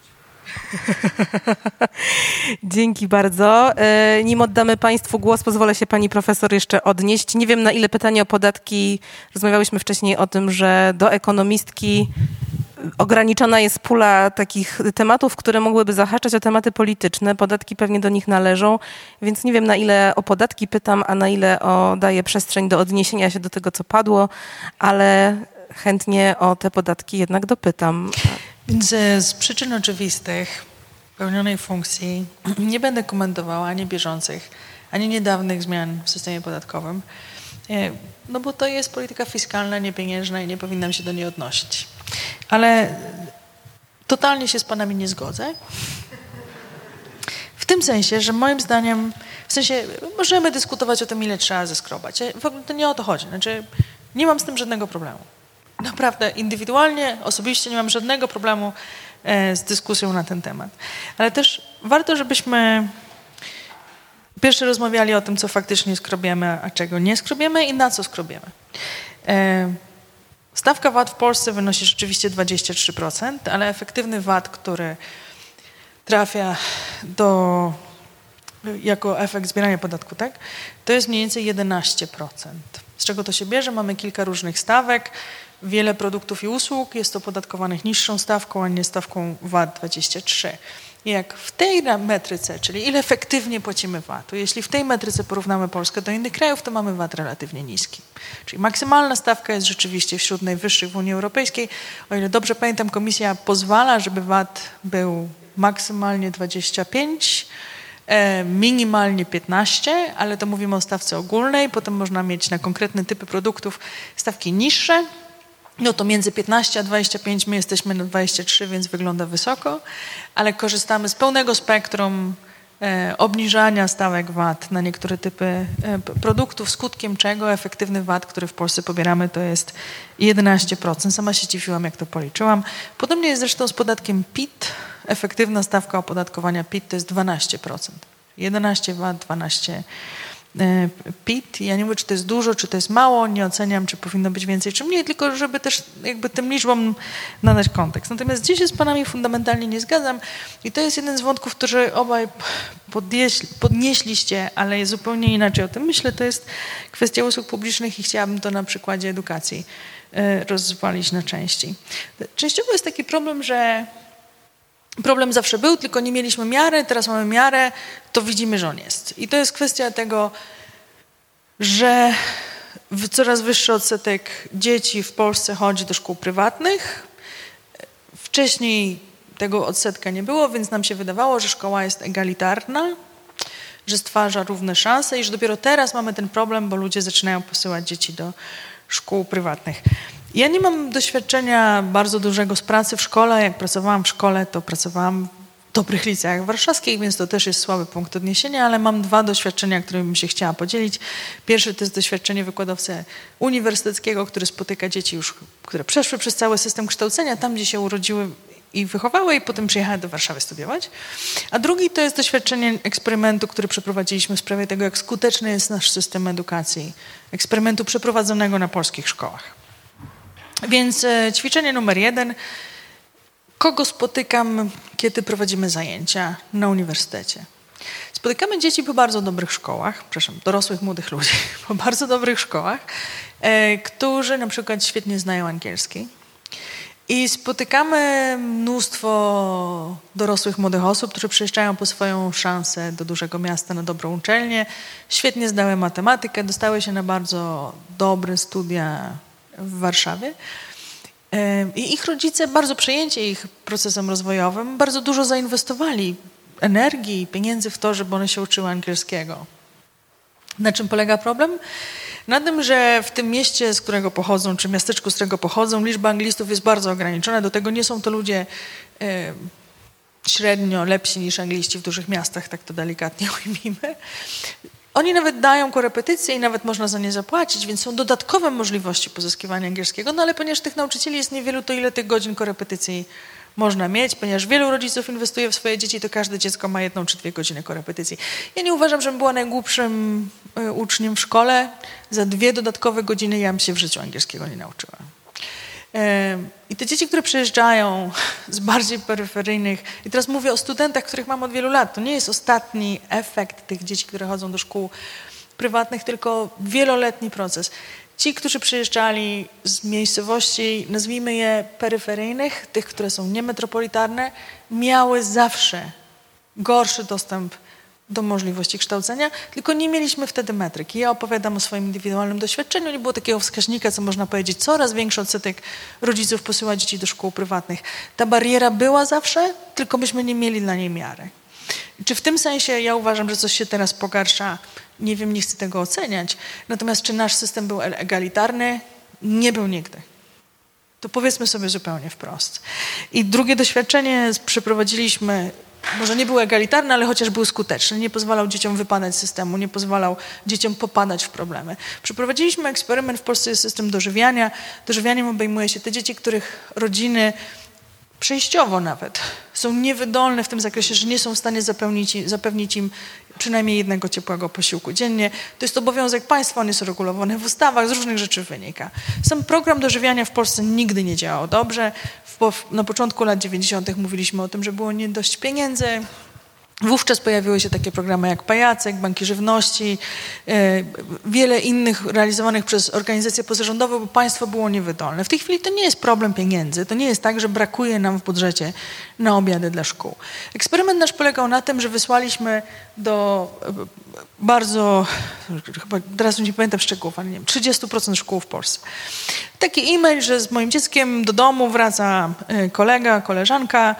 Dzięki bardzo. Nim oddamy Państwu głos, pozwolę się Pani Profesor jeszcze odnieść. Nie wiem, na ile pytanie o podatki, rozmawiałyśmy wcześniej o tym, że do ekonomistki ograniczona jest pula takich tematów, które mogłyby zahaczać o tematy polityczne. Podatki pewnie do nich należą, więc nie wiem, na ile o podatki pytam, a na ile o daję przestrzeń do odniesienia się do tego, co padło, ale chętnie o te podatki jednak dopytam. Więc z przyczyn oczywistych pełnionej funkcji nie będę komentowała ani bieżących, ani niedawnych zmian w systemie podatkowym, no bo to jest polityka fiskalna, niepieniężna i nie powinnam się do niej odnosić. Ale totalnie się z Panami nie zgodzę. W tym sensie, że moim zdaniem, w sensie możemy dyskutować o tym, ile trzeba zeskrobać. W ogóle to nie o to chodzi. Znaczy, nie mam z tym żadnego problemu. Naprawdę, indywidualnie, osobiście nie mam żadnego problemu z dyskusją na ten temat. Ale też warto, żebyśmy pierwsze rozmawiali o tym, co faktycznie skrobiemy, a czego nie skrobiemy i na co skrobiemy. Stawka V A T w Polsce wynosi rzeczywiście dwadzieścia trzy procent, ale efektywny V A T, który trafia do, jako efekt zbierania podatku, tak, to jest mniej więcej jedenaście procent. Z czego to się bierze? Mamy kilka różnych stawek, wiele produktów i usług jest opodatkowanych niższą stawką, a nie stawką V A T dwadzieścia trzy. I jak w tej metryce, czyli ile efektywnie płacimy V A T-u, jeśli w tej metryce porównamy Polskę do innych krajów, to mamy V A T relatywnie niski. Czyli maksymalna stawka jest rzeczywiście wśród najwyższych w Unii Europejskiej. O ile dobrze pamiętam, Komisja pozwala, żeby V A T był maksymalnie dwadzieścia pięć, minimalnie piętnaście, ale to mówimy o stawce ogólnej. Potem można mieć na konkretne typy produktów stawki niższe. No to między piętnaście a dwadzieścia pięć, my jesteśmy na dwadzieścia trzy, więc wygląda wysoko, ale korzystamy z pełnego spektrum e, obniżania stawek V A T na niektóre typy e, produktów, skutkiem czego efektywny V A T, który w Polsce pobieramy, to jest jedenaście procent. Sama się dziwiłam, jak to policzyłam. Podobnie jest zresztą z podatkiem P I T. Efektywna stawka opodatkowania P I T to jest dwanaście procent. jedenaście V A T, dwanaście P I T. Ja nie wiem, czy to jest dużo, czy to jest mało, nie oceniam, czy powinno być więcej, czy mniej, tylko żeby też jakby tym liczbom nadać kontekst. Natomiast gdzieś się z Panami fundamentalnie nie zgadzam i to jest jeden z wątków, który obaj podnieśli, podnieśliście, ale jest zupełnie inaczej o tym myślę. To jest kwestia usług publicznych i chciałabym to na przykładzie edukacji rozwalić na części. Częściowo jest taki problem, że problem zawsze był, tylko nie mieliśmy miary, teraz mamy miarę, to widzimy, że on jest. I to jest kwestia tego, że coraz wyższy odsetek dzieci w Polsce chodzi do szkół prywatnych. Wcześniej tego odsetka nie było, więc nam się wydawało, że szkoła jest egalitarna, że stwarza równe szanse i że dopiero teraz mamy ten problem, bo ludzie zaczynają posyłać dzieci do szkół prywatnych. Ja nie mam doświadczenia bardzo dużego z pracy w szkole. Jak pracowałam w szkole, to pracowałam w dobrych liceach warszawskich, więc to też jest słaby punkt odniesienia, ale mam dwa doświadczenia, którymi bym się chciała podzielić. Pierwsze to jest doświadczenie wykładowcy uniwersyteckiego, który spotyka dzieci już, które przeszły przez cały system kształcenia, tam gdzie się urodziły i wychowały i potem przyjechały do Warszawy studiować. A drugi to jest doświadczenie eksperymentu, który przeprowadziliśmy w sprawie tego, jak skuteczny jest nasz system edukacji. Eksperymentu przeprowadzonego na polskich szkołach. Więc ćwiczenie numer jeden. kogo spotykam, kiedy prowadzimy zajęcia na uniwersytecie? Spotykamy dzieci po bardzo dobrych szkołach, przepraszam, dorosłych, młodych ludzi, po bardzo dobrych szkołach, e, którzy na przykład świetnie znają angielski. I spotykamy mnóstwo dorosłych, młodych osób, którzy przyjeżdżają po swoją szansę do dużego miasta na dobrą uczelnię, świetnie zdały matematykę, dostały się na bardzo dobre studia w Warszawie. I ich rodzice, bardzo przejęci ich procesem rozwojowym, bardzo dużo zainwestowali energii i pieniędzy w to, żeby one się uczyły angielskiego. Na czym polega problem? Na tym, że w tym mieście, z którego pochodzą, czy miasteczku, z którego pochodzą, liczba anglistów jest bardzo ograniczona. Do tego nie są to ludzie e, średnio lepsi niż angliści w dużych miastach, tak to delikatnie ujmijmy. Oni nawet dają korepetycje i nawet można za nie zapłacić, więc są dodatkowe możliwości pozyskiwania angielskiego, no ale ponieważ tych nauczycieli jest niewielu, to ile tych godzin korepetycji można mieć, ponieważ wielu rodziców inwestuje w swoje dzieci, to każde dziecko ma jedną czy dwie godziny korepetycji. Ja nie uważam, żebym była najgłupszym y, uczniem w szkole. Za dwie dodatkowe godziny ja bym się w życiu angielskiego nie nauczyła. Y, I te dzieci, które przyjeżdżają z bardziej peryferyjnych, i teraz mówię o studentach, których mam od wielu lat, to nie jest ostatni efekt tych dzieci, które chodzą do szkół prywatnych, tylko wieloletni proces. Ci, którzy przyjeżdżali z miejscowości, nazwijmy je peryferyjnych, tych, które są niemetropolitarne, miały zawsze gorszy dostęp do możliwości kształcenia, tylko nie mieliśmy wtedy metryki. Ja opowiadam o swoim indywidualnym doświadczeniu, nie było takiego wskaźnika, co można powiedzieć, coraz większy odsetek rodziców posyła dzieci do szkół prywatnych. Ta bariera była zawsze, tylko myśmy nie mieli dla niej miary. Czy w tym sensie ja uważam, że coś się teraz pogarsza? Nie wiem, nie chcę tego oceniać. Natomiast czy nasz system był egalitarny? Nie był nigdy. To powiedzmy sobie zupełnie wprost. I drugie doświadczenie przeprowadziliśmy, może nie był egalitarny, ale chociaż był skuteczny. Nie pozwalał dzieciom wypadać z systemu, nie pozwalał dzieciom popadać w problemy. Przeprowadziliśmy eksperyment, w Polsce jest system dożywiania. Dożywianiem obejmuje się te dzieci, których rodziny przejściowo nawet są niewydolne w tym zakresie, że nie są w stanie zapewnić, zapewnić im przynajmniej jednego ciepłego posiłku dziennie. To jest obowiązek państwa, on jest regulowany w ustawach, z różnych rzeczy wynika. Sam program dożywiania w Polsce nigdy nie działał dobrze. W, na początku lat dziewięćdziesiątych mówiliśmy o tym, że było nie dość pieniędzy. Wówczas pojawiły się takie programy jak Pajacek, Banki Żywności, e, wiele innych realizowanych przez organizacje pozarządowe, bo państwo było niewydolne. W tej chwili to nie jest problem pieniędzy, to nie jest tak, że brakuje nam w budżecie na obiady dla szkół. Eksperyment nasz polegał na tym, że wysłaliśmy do bardzo, chyba teraz nie pamiętam szczegółów, ale nie wiem, trzydzieści procent szkół w Polsce. Taki e-mail, że z moim dzieckiem do domu wraca kolega, koleżanka,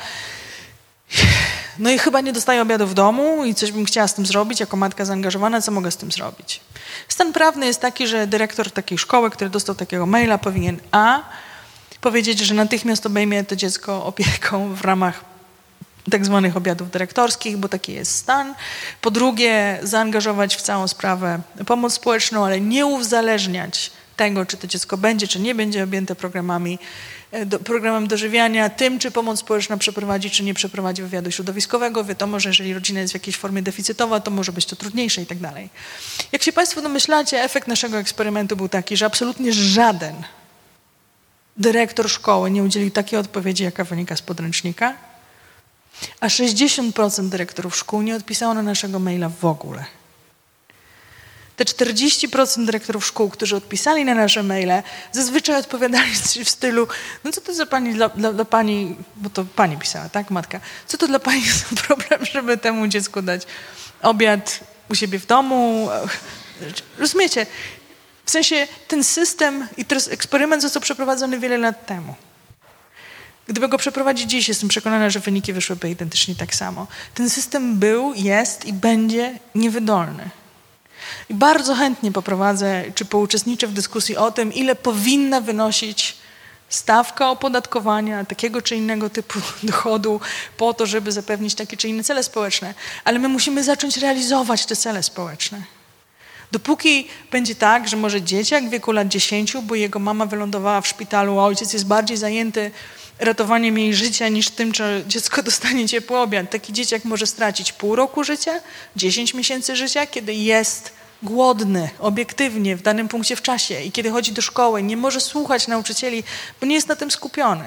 no i chyba nie dostaję obiadu w domu i coś bym chciała z tym zrobić, jako matka zaangażowana, co mogę z tym zrobić? Stan prawny jest taki, że dyrektor takiej szkoły, który dostał takiego maila, powinien a. powiedzieć, że natychmiast obejmie to dziecko opieką w ramach tak zwanych obiadów dyrektorskich, bo taki jest stan. Po drugie, zaangażować w całą sprawę pomoc społeczną, ale nie uzależniać tego, czy to dziecko będzie, czy nie będzie objęte programami, do, programem dożywiania, tym, czy pomoc społeczna przeprowadzi, czy nie przeprowadzi wywiadu środowiskowego. Wiadomo, że jeżeli rodzina jest w jakiejś formie deficytowa, to może być to trudniejsze i tak dalej. Jak się Państwo domyślacie, efekt naszego eksperymentu był taki, że absolutnie żaden dyrektor szkoły nie udzielił takiej odpowiedzi, jaka wynika z podręcznika, a sześćdziesiąt procent dyrektorów szkół nie odpisało na naszego maila w ogóle. Te czterdzieści procent dyrektorów szkół, którzy odpisali na nasze maile, zazwyczaj odpowiadali w stylu, no co to za pani, dla, dla, dla pani, bo to pani pisała, tak, matka, co to dla pani za problem, żeby temu dziecku dać obiad u siebie w domu? Rozumiecie? W sensie ten system i ten eksperyment został przeprowadzony wiele lat temu. Gdyby go przeprowadzić dziś, jestem przekonana, że wyniki wyszłyby identycznie tak samo. Ten system był, jest i będzie niewydolny. I bardzo chętnie poprowadzę, czy pouczestniczę w dyskusji o tym, ile powinna wynosić stawka opodatkowania takiego czy innego typu dochodu po to, żeby zapewnić takie czy inne cele społeczne. Ale my musimy zacząć realizować te cele społeczne. Dopóki będzie tak, że może dzieciak w wieku lat dziesięciu, bo jego mama wylądowała w szpitalu, a ojciec jest bardziej zajęty ratowaniem jej życia niż tym, czy dziecko dostanie ciepły obiad. Taki dzieciak może stracić pół roku życia, dziesięć miesięcy życia, kiedy jest głodny, obiektywnie, w danym punkcie w czasie i kiedy chodzi do szkoły, nie może słuchać nauczycieli, bo nie jest na tym skupiony.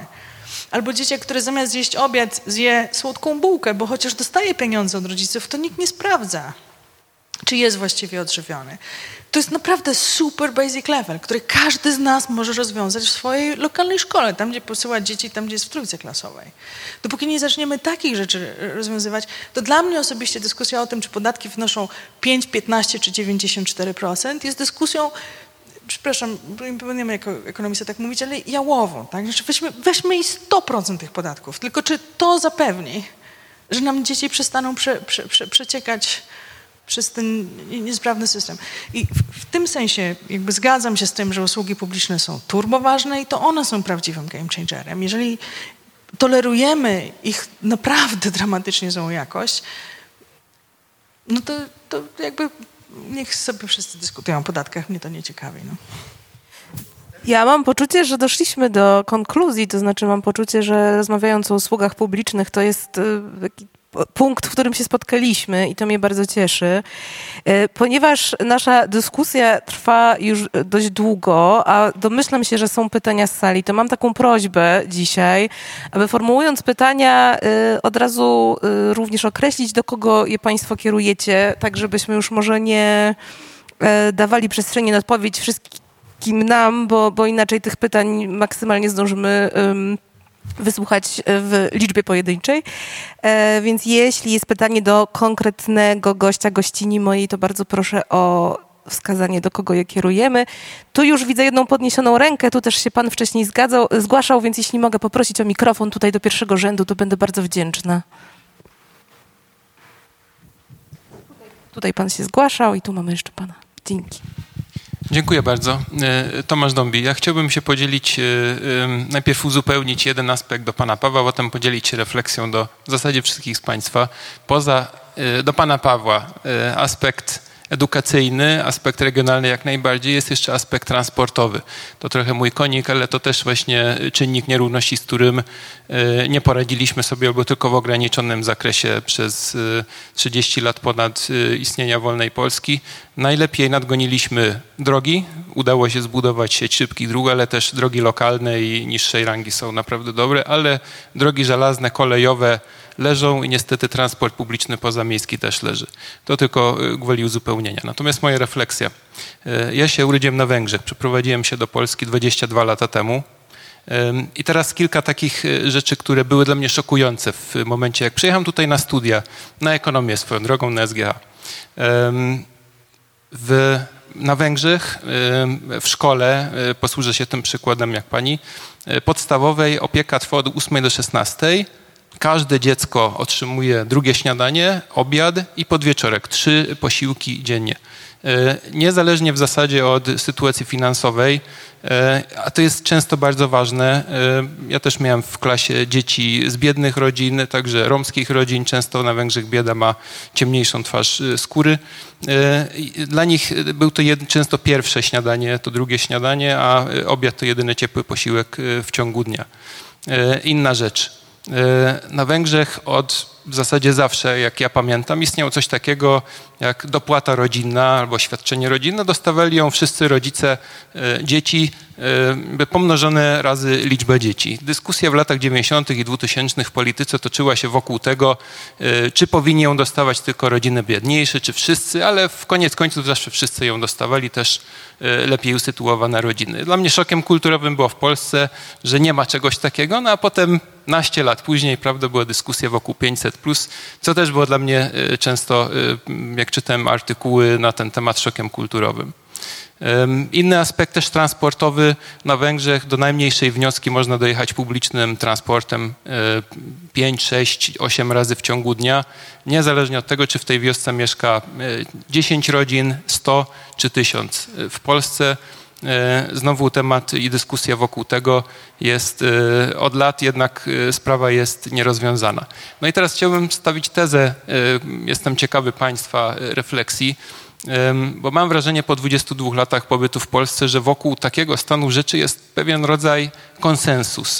Albo dzieciak, który zamiast zjeść obiad, zje słodką bułkę, bo chociaż dostaje pieniądze od rodziców, to nikt nie sprawdza, czy jest właściwie odżywiony. To jest naprawdę super basic level, który każdy z nas może rozwiązać w swojej lokalnej szkole, tam gdzie posyła dzieci, tam gdzie jest w trójce klasowej. Dopóki nie zaczniemy takich rzeczy rozwiązywać, to dla mnie osobiście dyskusja o tym, czy podatki wynoszą pięć, piętnaście czy dziewięćdziesiąt cztery procent jest dyskusją, przepraszam, nie powinienem jako ekonomista tak mówić, ale jałową. Tak? Znaczy weźmy, weźmy i sto procent tych podatków, tylko czy to zapewni, że nam dzieci przestaną prze, prze, prze, przeciekać przez ten niesprawny system. I w, w tym sensie jakby zgadzam się z tym, że usługi publiczne są turboważne i to one są prawdziwym game changerem. Jeżeli tolerujemy ich naprawdę dramatycznie złą jakość, no to, to jakby niech sobie wszyscy dyskutują o podatkach, mnie to nie ciekawi. No. Ja mam poczucie, że doszliśmy do konkluzji, to znaczy mam poczucie, że rozmawiając o usługach publicznych to jest taki punkt, w którym się spotkaliśmy i to mnie bardzo cieszy, ponieważ nasza dyskusja trwa już dość długo, a domyślam się, że są pytania z sali, to mam taką prośbę dzisiaj, aby formułując pytania od razu również określić, do kogo je państwo kierujecie, tak żebyśmy już może nie dawali przestrzeni na odpowiedź wszystkim nam, bo, bo inaczej tych pytań maksymalnie zdążymy um, wysłuchać w liczbie pojedynczej. E, więc jeśli jest pytanie do konkretnego gościa, gościni mojej, to bardzo proszę o wskazanie, do kogo je kierujemy. Tu już widzę jedną podniesioną rękę, tu też się pan wcześniej zgadzał, zgłaszał, więc jeśli mogę poprosić o mikrofon tutaj do pierwszego rzędu, to będę bardzo wdzięczna. Tutaj pan się zgłaszał i tu mamy jeszcze pana. Dzięki. Dziękuję bardzo. Tomasz Dąbi. Ja chciałbym się podzielić, najpierw uzupełnić jeden aspekt do pana Pawła, potem podzielić się refleksją do w zasadzie wszystkich z państwa. Poza, do pana Pawła aspekt edukacyjny, aspekt regionalny jak najbardziej, jest jeszcze aspekt transportowy. To trochę mój konik, ale to też właśnie czynnik nierówności, z którym nie poradziliśmy sobie, albo tylko w ograniczonym zakresie przez trzydzieści lat ponad istnienia wolnej Polski. Najlepiej nadgoniliśmy drogi, udało się zbudować sieć szybkich dróg, ale też drogi lokalne i niższej rangi są naprawdę dobre, ale drogi żelazne, kolejowe leżą i niestety transport publiczny pozamiejski też leży. To tylko gwoli uzupełnienia. Natomiast moja refleksja. Ja się urodziłem na Węgrzech, przeprowadziłem się do Polski dwadzieścia dwa lata temu i teraz kilka takich rzeczy, które były dla mnie szokujące w momencie, jak przyjechałem tutaj na studia, na ekonomię swoją drogą, na S G H. W, na Węgrzech w szkole, posłużę się tym przykładem jak pani, podstawowej opieka trwa od ósmej do szesnastej. Każde dziecko otrzymuje drugie śniadanie, obiad i podwieczorek, trzy posiłki dziennie. Niezależnie w zasadzie od sytuacji finansowej, a to jest często bardzo ważne. Ja też miałem w klasie dzieci z biednych rodzin, także romskich rodzin. Często na Węgrzech bieda ma ciemniejszą twarz skóry. Dla nich był to jed, często pierwsze śniadanie, to drugie śniadanie, a obiad to jedyny ciepły posiłek w ciągu dnia. Inna rzecz. Na Węgrzech od w zasadzie zawsze, jak ja pamiętam, istniało coś takiego jak dopłata rodzinna albo świadczenie rodzinne. Dostawali ją wszyscy rodzice dzieci, pomnożone razy liczbę dzieci. Dyskusja w latach dziewięćdziesiątych i dwutysięcznych w polityce toczyła się wokół tego, czy powinni ją dostawać tylko rodziny biedniejsze, czy wszyscy, ale w koniec końców zawsze wszyscy ją dostawali, też lepiej usytuowane rodziny. Dla mnie szokiem kulturowym było w Polsce, że nie ma czegoś takiego, no a potem naście lat później, prawda, była dyskusja wokół pięćset plus, co też było dla mnie często, jak czytałem artykuły na ten temat, szokiem kulturowym. Inny aspekt też transportowy. Na Węgrzech do najmniejszej wioski można dojechać publicznym transportem pięć, sześć, osiem razy w ciągu dnia, niezależnie od tego, czy w tej wiosce mieszka dziesięć rodzin, sto czy tysiąc. W Polsce znowu temat i dyskusja wokół tego jest od lat, jednak sprawa jest nierozwiązana. No i teraz chciałbym stawić tezę, jestem ciekawy państwa refleksji, bo mam wrażenie po dwudziestu dwóch latach pobytu w Polsce, że wokół takiego stanu rzeczy jest pewien rodzaj konsensus.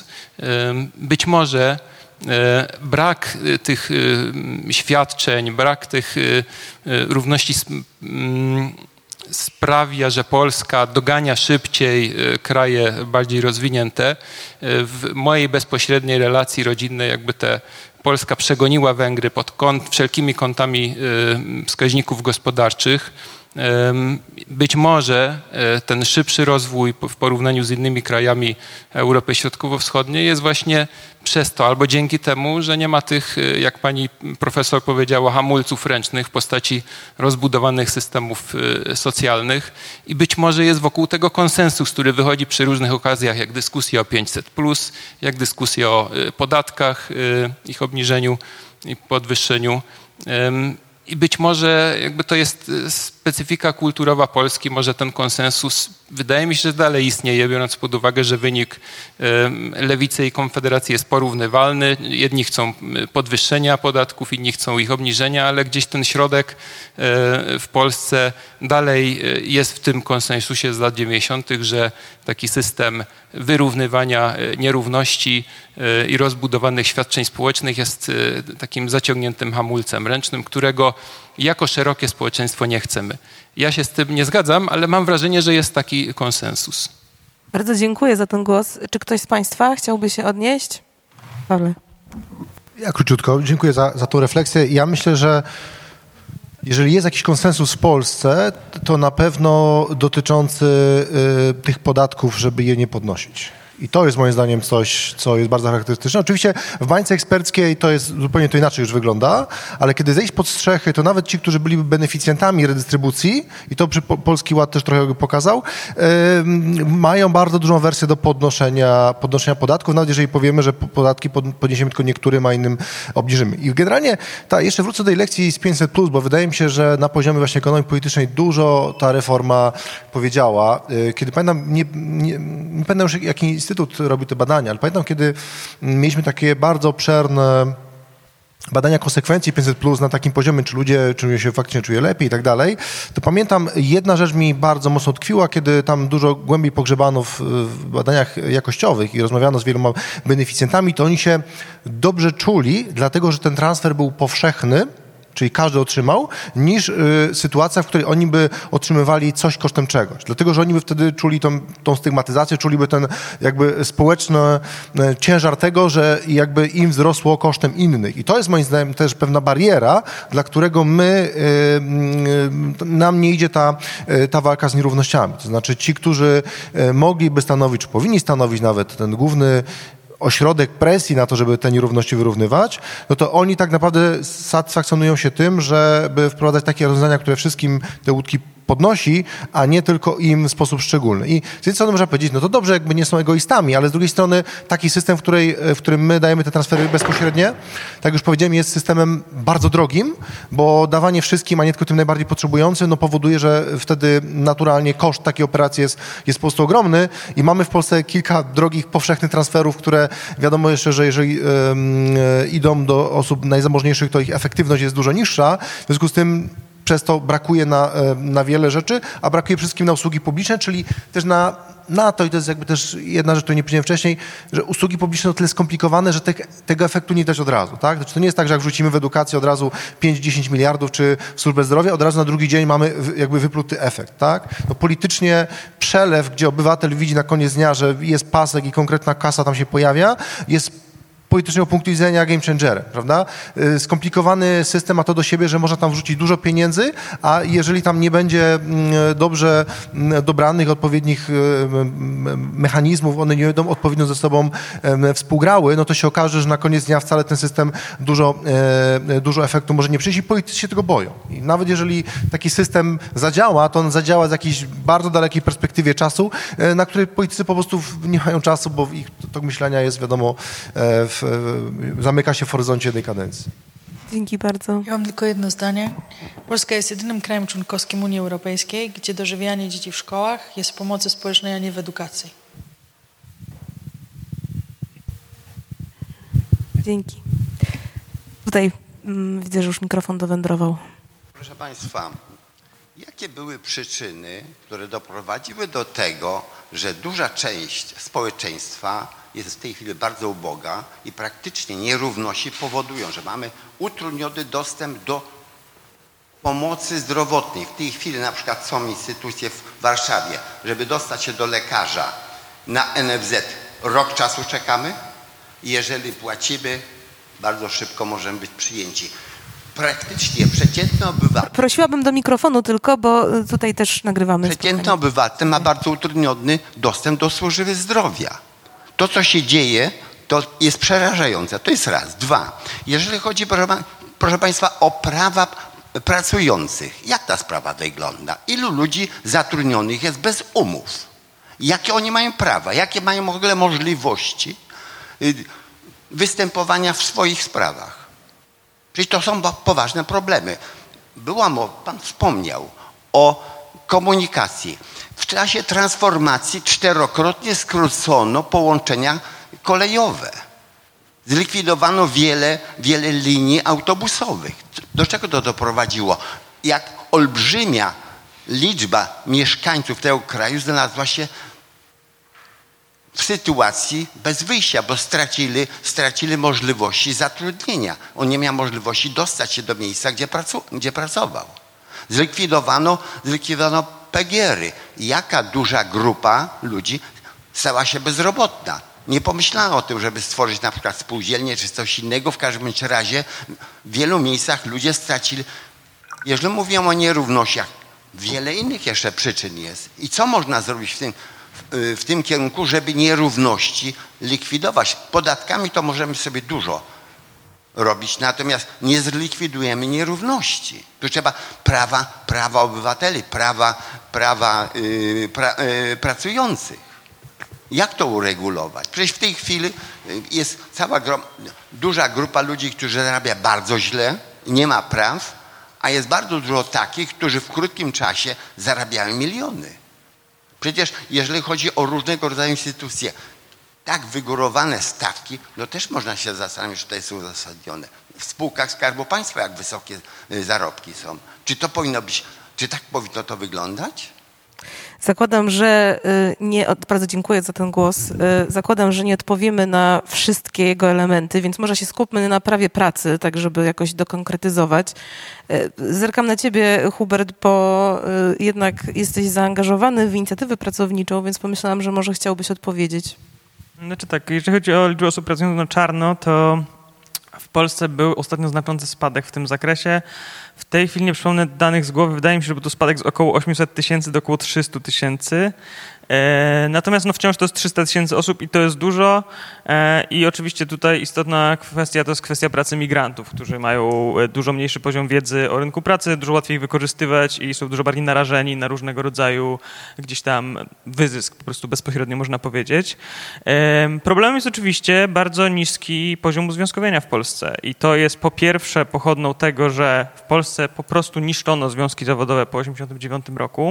Być może brak tych świadczeń, brak tych równości sprawia, że Polska dogania szybciej kraje bardziej rozwinięte. W mojej bezpośredniej relacji rodzinnej jakby te Polska przegoniła Węgry pod kąt, wszelkimi kątami wskaźników gospodarczych. Być może ten szybszy rozwój w porównaniu z innymi krajami Europy Środkowo-Wschodniej jest właśnie przez to, albo dzięki temu, że nie ma tych, jak pani profesor powiedziała, hamulców ręcznych w postaci rozbudowanych systemów socjalnych i być może jest wokół tego konsensus, który wychodzi przy różnych okazjach, jak dyskusja o pięćset plus, jak dyskusja o podatkach, ich obniżeniu i podwyższeniu. I być może jakby to jest specyfika kulturowa Polski, może ten konsensus, wydaje mi się, że dalej istnieje, biorąc pod uwagę, że wynik Lewicy i Konfederacji jest porównywalny. Jedni chcą podwyższenia podatków, inni chcą ich obniżenia, ale gdzieś ten środek w Polsce dalej jest w tym konsensusie z lat dziewięćdziesiątych, że taki system wyrównywania nierówności i rozbudowanych świadczeń społecznych jest takim zaciągniętym hamulcem ręcznym, którego jako szerokie społeczeństwo nie chcemy. Ja się z tym nie zgadzam, ale mam wrażenie, że jest taki konsensus. Bardzo dziękuję za ten głos. Czy ktoś z Państwa chciałby się odnieść? Pawle. Ja króciutko. Dziękuję za, za tą refleksję. Ja myślę, że jeżeli jest jakiś konsensus w Polsce, to na pewno dotyczący y, tych podatków, żeby je nie podnosić. I to jest moim zdaniem coś, co jest bardzo charakterystyczne. Oczywiście w bańce eksperckiej to jest zupełnie to inaczej już wygląda, ale kiedy zejść pod strzechy, to nawet ci, którzy byli beneficjentami redystrybucji, i to przy Polski Ład też trochę pokazał, yy, mają bardzo dużą wersję do podnoszenia, podnoszenia podatków, nawet jeżeli powiemy, że podatki podniesiemy tylko niektórym, a innym obniżymy. I generalnie, ta, jeszcze wrócę do tej lekcji z pięćset plus, bo wydaje mi się, że na poziomie właśnie ekonomii politycznej dużo ta reforma powiedziała. Yy, kiedy pamiętam, nie, nie, nie pamiętam już jaki Instytut robił te badania, ale pamiętam, kiedy mieliśmy takie bardzo obszerne badania konsekwencji pięćset plus na takim poziomie, czy ludzie czują się faktycznie czuje lepiej i tak dalej, to pamiętam, jedna rzecz mi bardzo mocno tkwiła, kiedy tam dużo głębiej pogrzebano w, w badaniach jakościowych i rozmawiano z wieloma beneficjentami, to oni się dobrze czuli, dlatego że ten transfer był powszechny, czyli każdy otrzymał, niż y, sytuacja, w której oni by otrzymywali coś kosztem czegoś. Dlatego, że oni by wtedy czuli tą, tą stygmatyzację, czuliby ten jakby społeczny y, ciężar tego, że jakby im wzrosło kosztem innych. I to jest moim zdaniem też pewna bariera, dla którego my, y, y, nam nie idzie ta, y, ta walka z nierównościami. To znaczy ci, którzy y, mogliby stanowić, czy powinni stanowić nawet ten główny ośrodek presji na to, żeby te nierówności wyrównywać, no to oni tak naprawdę satysfakcjonują się tym, żeby wprowadzać takie rozwiązania, które wszystkim te łódki podnosi, a nie tylko im w sposób szczególny. I z jednej strony można powiedzieć, no to dobrze, jakby nie są egoistami, ale z drugiej strony taki system, w, której, w którym my dajemy te transfery bezpośrednie, tak już powiedziałem, jest systemem bardzo drogim, bo dawanie wszystkim, a nie tylko tym najbardziej potrzebującym, no powoduje, że wtedy naturalnie koszt takiej operacji jest, jest po prostu ogromny i mamy w Polsce kilka drogich, powszechnych transferów, które wiadomo jeszcze, że jeżeli um, idą do osób najzamożniejszych, to ich efektywność jest dużo niższa, w związku z tym przez to brakuje na, na wiele rzeczy, a brakuje przede wszystkim na usługi publiczne, czyli też na, na to, i to jest jakby też jedna rzecz, której nie powiedziałem wcześniej, że usługi publiczne są tyle skomplikowane, że te, tego efektu nie widać od razu. Tak? Znaczy to nie jest tak, że jak wrzucimy w edukację od razu pięć dziesięć miliardów, czy w służbę zdrowia, od razu na drugi dzień mamy jakby wypluty efekt. Tak? No politycznie przelew, gdzie obywatel widzi na koniec dnia, że jest pasek i konkretna kasa tam się pojawia, jest politycznego punktu widzenia game changerem, prawda? Skomplikowany system ma to do siebie, że można tam wrzucić dużo pieniędzy, a jeżeli tam nie będzie dobrze dobranych odpowiednich mechanizmów, one nie będą odpowiednio ze sobą współgrały, no to się okaże, że na koniec dnia wcale ten system dużo, dużo efektu może nie przynieść i politycy się tego boją. I nawet jeżeli taki system zadziała, to on zadziała z jakiejś bardzo dalekiej perspektywie czasu, na której politycy po prostu nie mają czasu, bo ich tok myślenia jest, wiadomo, w zamyka się w horyzoncie jednej kadencji. Dzięki bardzo. Ja mam tylko jedno zdanie. Polska jest jedynym krajem członkowskim Unii Europejskiej, gdzie dożywianie dzieci w szkołach jest w pomocy społecznej, a nie w edukacji. Dzięki. Tutaj mm, widzę, że już mikrofon dowędrował. Proszę Państwa, jakie były przyczyny, które doprowadziły do tego, że duża część społeczeństwa jest w tej chwili bardzo uboga i praktycznie nierówności powodują, że mamy utrudniony dostęp do pomocy zdrowotnej. W tej chwili na przykład są instytucje w Warszawie, żeby dostać się do lekarza na N F Z. Rok czasu czekamy. Jeżeli płacimy, bardzo szybko możemy być przyjęci. Praktycznie przeciętny obywatel. Prosiłabym do mikrofonu tylko, bo tutaj też nagrywamy. Przeciętny spotkanie. obywatel ma bardzo utrudniony dostęp do służby zdrowia. To, co się dzieje, to jest przerażające. To jest raz. Dwa. Jeżeli chodzi, proszę, proszę Państwa, o prawa pracujących. Jak ta sprawa wygląda? Ilu ludzi zatrudnionych jest bez umów? Jakie oni mają prawa? Jakie mają w ogóle możliwości występowania w swoich sprawach? Przecież to są poważne problemy. Była mowa, Pan wspomniał o komunikacji. W czasie transformacji czterokrotnie skrócono połączenia kolejowe. Zlikwidowano wiele, wiele linii autobusowych. Do czego to doprowadziło? Jak olbrzymia liczba mieszkańców tego kraju znalazła się w sytuacji bez wyjścia, bo stracili, stracili możliwości zatrudnienia. On nie miał możliwości dostać się do miejsca, gdzie, pracu, gdzie pracował. Zlikwidowano, zlikwidowano P G R-y. Jaka duża grupa ludzi stała się bezrobotna. Nie pomyślano o tym, żeby stworzyć na przykład spółdzielnię czy coś innego. W każdym razie w wielu miejscach ludzie stracili. Jeżeli mówię o nierównościach, wiele innych jeszcze przyczyn jest. I co można zrobić w tym, w tym kierunku, żeby nierówności likwidować? Podatkami to możemy sobie dużo robić, natomiast nie zlikwidujemy nierówności. Tu trzeba prawa, prawa obywateli, prawa, prawa yy, pra, yy, pracujących. Jak to uregulować? Przecież w tej chwili jest cała gro, duża grupa ludzi, którzy zarabia bardzo źle, nie ma praw, a jest bardzo dużo takich, którzy w krótkim czasie zarabiają miliony. Przecież jeżeli chodzi o różnego rodzaju instytucje, tak wygórowane stawki, no też można się zastanowić, czy to jest uzasadnione. W spółkach Skarbu Państwa jak wysokie zarobki są. Czy to powinno być, czy tak powinno to wyglądać? Zakładam, że nie, bardzo dziękuję za ten głos. Zakładam, że nie odpowiemy na wszystkie jego elementy, więc może się skupmy na prawie pracy, tak żeby jakoś dokonkretyzować. Zerkam na ciebie, Hubert, bo jednak jesteś zaangażowany w inicjatywę pracowniczą, więc pomyślałam, że może chciałbyś odpowiedzieć. Znaczy tak, jeżeli chodzi o liczbę osób pracujących na czarno, to w Polsce był ostatnio znaczący spadek w tym zakresie. W tej chwili nie przypomnę danych z głowy. Wydaje mi się, że był to spadek z około osiemset tysięcy do około trzysta tysięcy. E, natomiast no wciąż to jest trzysta tysięcy osób i to jest dużo. E, I oczywiście tutaj istotna kwestia to jest kwestia pracy migrantów, którzy mają dużo mniejszy poziom wiedzy o rynku pracy, dużo łatwiej wykorzystywać i są dużo bardziej narażeni na różnego rodzaju gdzieś tam wyzysk, po prostu bezpośrednio można powiedzieć. E, problemem jest oczywiście bardzo niski poziom uzwiązkowienia w Polsce i to jest po pierwsze pochodną tego, że w Polsce po prostu niszczono związki zawodowe po osiemdziesiątym dziewiątym roku.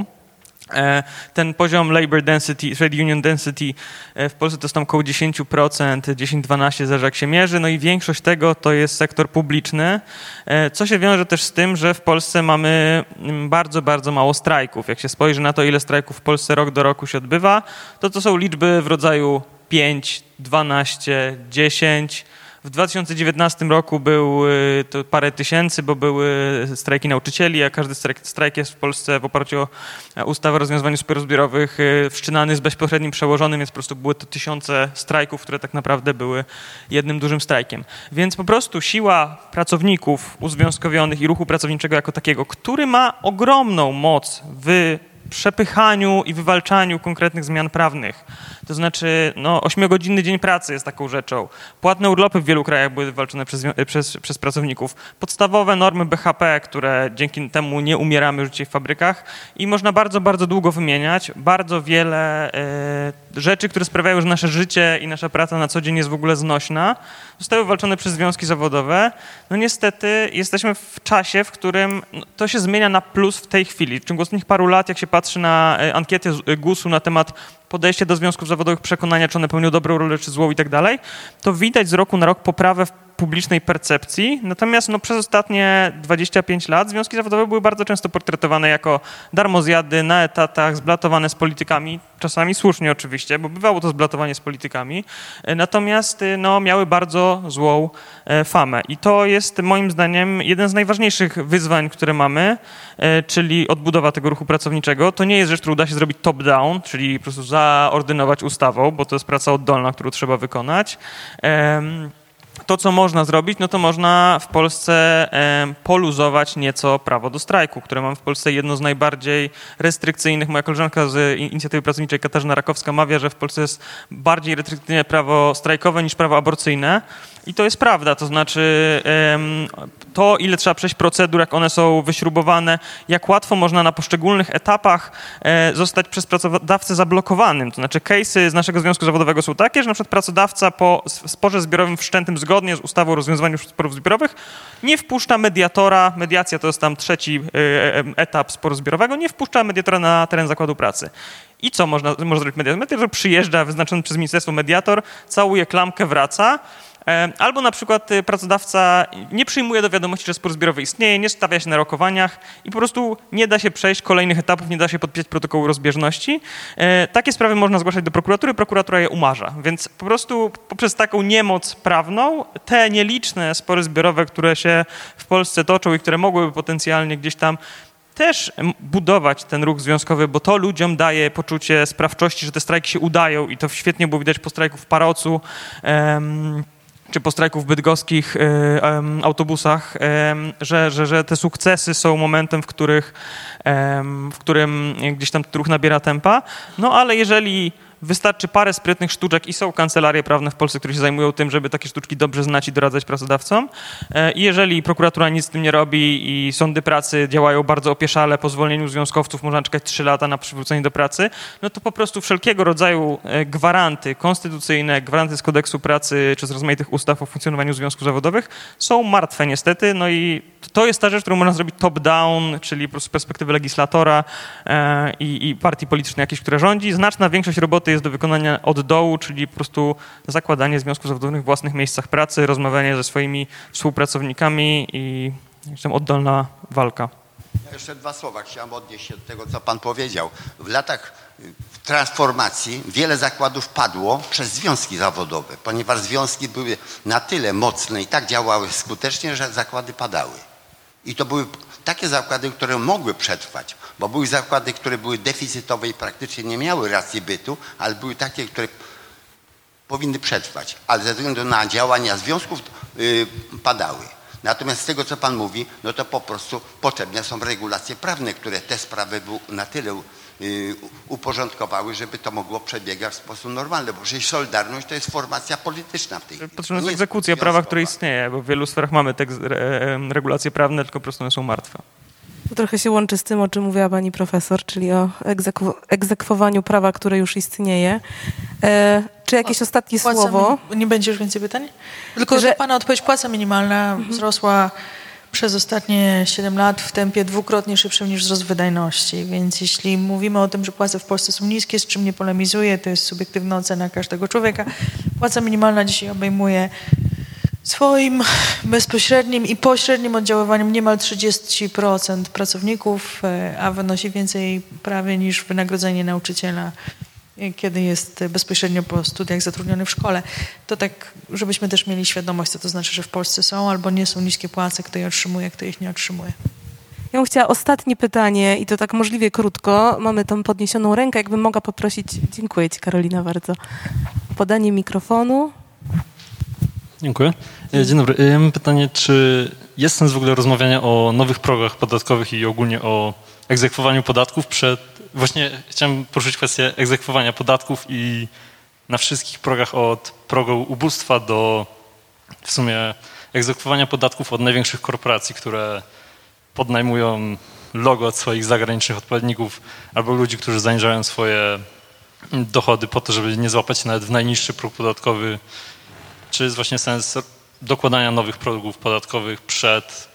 Ten poziom labor density, trade union density w Polsce to jest tam około dziesięć procent, dziesięć do dwunastu zależy jak się mierzy, no i większość tego to jest sektor publiczny, co się wiąże też z tym, że w Polsce mamy bardzo, bardzo mało strajków. Jak się spojrzy na to, ile strajków w Polsce rok do roku się odbywa, to to są liczby w rodzaju pięć, dwanaście, dziesięć. W dwa tysiące dziewiętnastym roku był to parę tysięcy, bo były strajki nauczycieli, a każdy strajk, strajk jest w Polsce w oparciu o ustawę o rozwiązaniu sporów zbiorowych wszczynany z bezpośrednim przełożonym, więc po prostu były to tysiące strajków, które tak naprawdę były jednym dużym strajkiem. Więc po prostu siła pracowników uzwiązkowionych i ruchu pracowniczego jako takiego, który ma ogromną moc w przepychaniu i wywalczaniu konkretnych zmian prawnych. To znaczy, no, ośmiogodzinny dzień pracy jest taką rzeczą. Płatne urlopy w wielu krajach były wywalczone przez, przez, przez pracowników. Podstawowe normy B H P, które dzięki temu nie umieramy już dzisiaj w fabrykach i można bardzo, bardzo długo wymieniać. Bardzo wiele y, rzeczy, które sprawiają, że nasze życie i nasza praca na co dzień jest w ogóle znośna, zostały wywalczone przez związki zawodowe. No niestety jesteśmy w czasie, w którym no, to się zmienia na plus w tej chwili. W ciągu ostatnich paru lat, jak się patrzy na ankietę gusu na temat podejścia do związków zawodowych, przekonania, czy one pełnią dobrą rolę, czy złą i tak dalej, to widać z roku na rok poprawę w publicznej percepcji. Natomiast no, przez ostatnie dwadzieścia pięć lat związki zawodowe były bardzo często portretowane jako darmozjady, na etatach, zblatowane z politykami, czasami słusznie oczywiście, bo bywało to zblatowanie z politykami, natomiast no, miały bardzo złą famę. I to jest moim zdaniem jeden z najważniejszych wyzwań, które mamy, czyli odbudowa tego ruchu pracowniczego. To nie jest rzecz, którą da się zrobić top-down, czyli po prostu zaordynować ustawą, bo to jest praca oddolna, którą trzeba wykonać. To, co można zrobić, no to można w Polsce e, poluzować nieco prawo do strajku, które mamy w Polsce jedno z najbardziej restrykcyjnych. Moja koleżanka z Inicjatywy Pracowniczej, Katarzyna Rakowska, mawia, że w Polsce jest bardziej restrykcyjne prawo strajkowe niż prawo aborcyjne. I to jest prawda, to znaczy to, ile trzeba przejść procedur, jak one są wyśrubowane, jak łatwo można na poszczególnych etapach zostać przez pracodawcę zablokowanym. To znaczy case'y z naszego związku zawodowego są takie, że na przykład pracodawca po sporze zbiorowym wszczętym zgodnie z ustawą o rozwiązywaniu sporów zbiorowych nie wpuszcza mediatora, mediacja to jest tam trzeci etap sporu zbiorowego, nie wpuszcza mediatora na teren zakładu pracy. I co można, może zrobić mediator? Mediator przyjeżdża, wyznaczony przez ministerstwo mediator, całuje klamkę, wraca. Albo na przykład pracodawca nie przyjmuje do wiadomości, że spór zbiorowy istnieje, nie stawia się na rokowaniach i po prostu nie da się przejść kolejnych etapów, nie da się podpisać protokołu rozbieżności. Takie sprawy można zgłaszać do prokuratury, prokuratura je umarza. Więc po prostu poprzez taką niemoc prawną te nieliczne spory zbiorowe, które się w Polsce toczą i które mogłyby potencjalnie gdzieś tam też budować ten ruch związkowy, bo to ludziom daje poczucie sprawczości, że te strajki się udają i to świetnie było widać po strajku w Parocu, um, czy po strajku w bydgoskich y, um, autobusach, um, że, że, że te sukcesy są momentem, w, których, um, w którym gdzieś tam ruch nabiera tempa. No ale jeżeli wystarczy parę sprytnych sztuczek i są kancelarie prawne w Polsce, które się zajmują tym, żeby takie sztuczki dobrze znać i doradzać pracodawcom. I jeżeli prokuratura nic z tym nie robi i sądy pracy działają bardzo opieszale, po zwolnieniu związkowców można czekać trzy lata na przywrócenie do pracy, no to po prostu wszelkiego rodzaju gwaranty konstytucyjne, gwaranty z kodeksu pracy czy z rozmaitych ustaw o funkcjonowaniu związków zawodowych są martwe niestety. No i to jest ta rzecz, którą można zrobić top-down, czyli po prostu z perspektywy legislatora e, i, i partii politycznej jakiejś, która rządzi. Znaczna większość roboty jest do wykonania od dołu, czyli po prostu zakładanie związków zawodowych w własnych miejscach pracy, rozmawianie ze swoimi współpracownikami i tam oddolna walka. Ja jeszcze dwa słowa chciałem odnieść się do tego, co pan powiedział. W latach transformacji wiele zakładów padło przez związki zawodowe, ponieważ związki były na tyle mocne i tak działały skutecznie, że zakłady padały. I to były takie zakłady, które mogły przetrwać, bo były zakłady, które były deficytowe i praktycznie nie miały racji bytu, ale były takie, które powinny przetrwać, ale ze względu na działania związków yy, padały. Natomiast z tego, co pan mówi, no to po prostu potrzebne są regulacje prawne, które te sprawy były na tyle yy, uporządkowały, żeby to mogło przebiegać w sposób normalny, bo przecież Solidarność to jest formacja polityczna w tej chwili. Potrzebna jest egzekucja prawa, które istnieje, bo w wielu sferach mamy te regulacje prawne, tylko po prostu one są martwe. To trochę się łączy z tym, o czym mówiła pani profesor, czyli o egzekw- egzekwowaniu prawa, które już istnieje. E, czy jakieś ostatnie Płaca słowo? Mi- nie będzie już więcej pytań? Tylko, że pana odpowiedź, płaca minimalna mhm. wzrosła przez ostatnie siedem lat w tempie dwukrotnie szybszym niż wzrost wydajności. Więc jeśli mówimy o tym, że płace w Polsce są niskie, z czym nie polemizuję, to jest subiektywna ocena każdego człowieka. Płaca minimalna dzisiaj obejmuje swoim bezpośrednim i pośrednim oddziaływaniem niemal trzydzieści procent pracowników, a wynosi więcej prawie niż wynagrodzenie nauczyciela, kiedy jest bezpośrednio po studiach zatrudniony w szkole. To tak, żebyśmy też mieli świadomość, co to znaczy, że w Polsce są albo nie są niskie płace, kto je otrzymuje, kto ich nie otrzymuje. Ja bym chciała ostatnie pytanie i to tak możliwie krótko. Mamy tam podniesioną rękę, jakbym mogła poprosić, dziękuję ci Karolina bardzo, podanie mikrofonu. Dziękuję. Dzień dobry. Mam pytanie, czy jest sens w ogóle rozmawiania o nowych progach podatkowych i ogólnie o egzekwowaniu podatków przed... Właśnie chciałem poruszyć kwestię egzekwowania podatków i na wszystkich progach od progu ubóstwa do w sumie egzekwowania podatków od największych korporacji, które podnajmują logo od swoich zagranicznych odpowiedników albo ludzi, którzy zaniżają swoje dochody po to, żeby nie złapać się nawet w najniższy próg podatkowy. Czy jest właśnie sens dokładania nowych progów podatkowych przed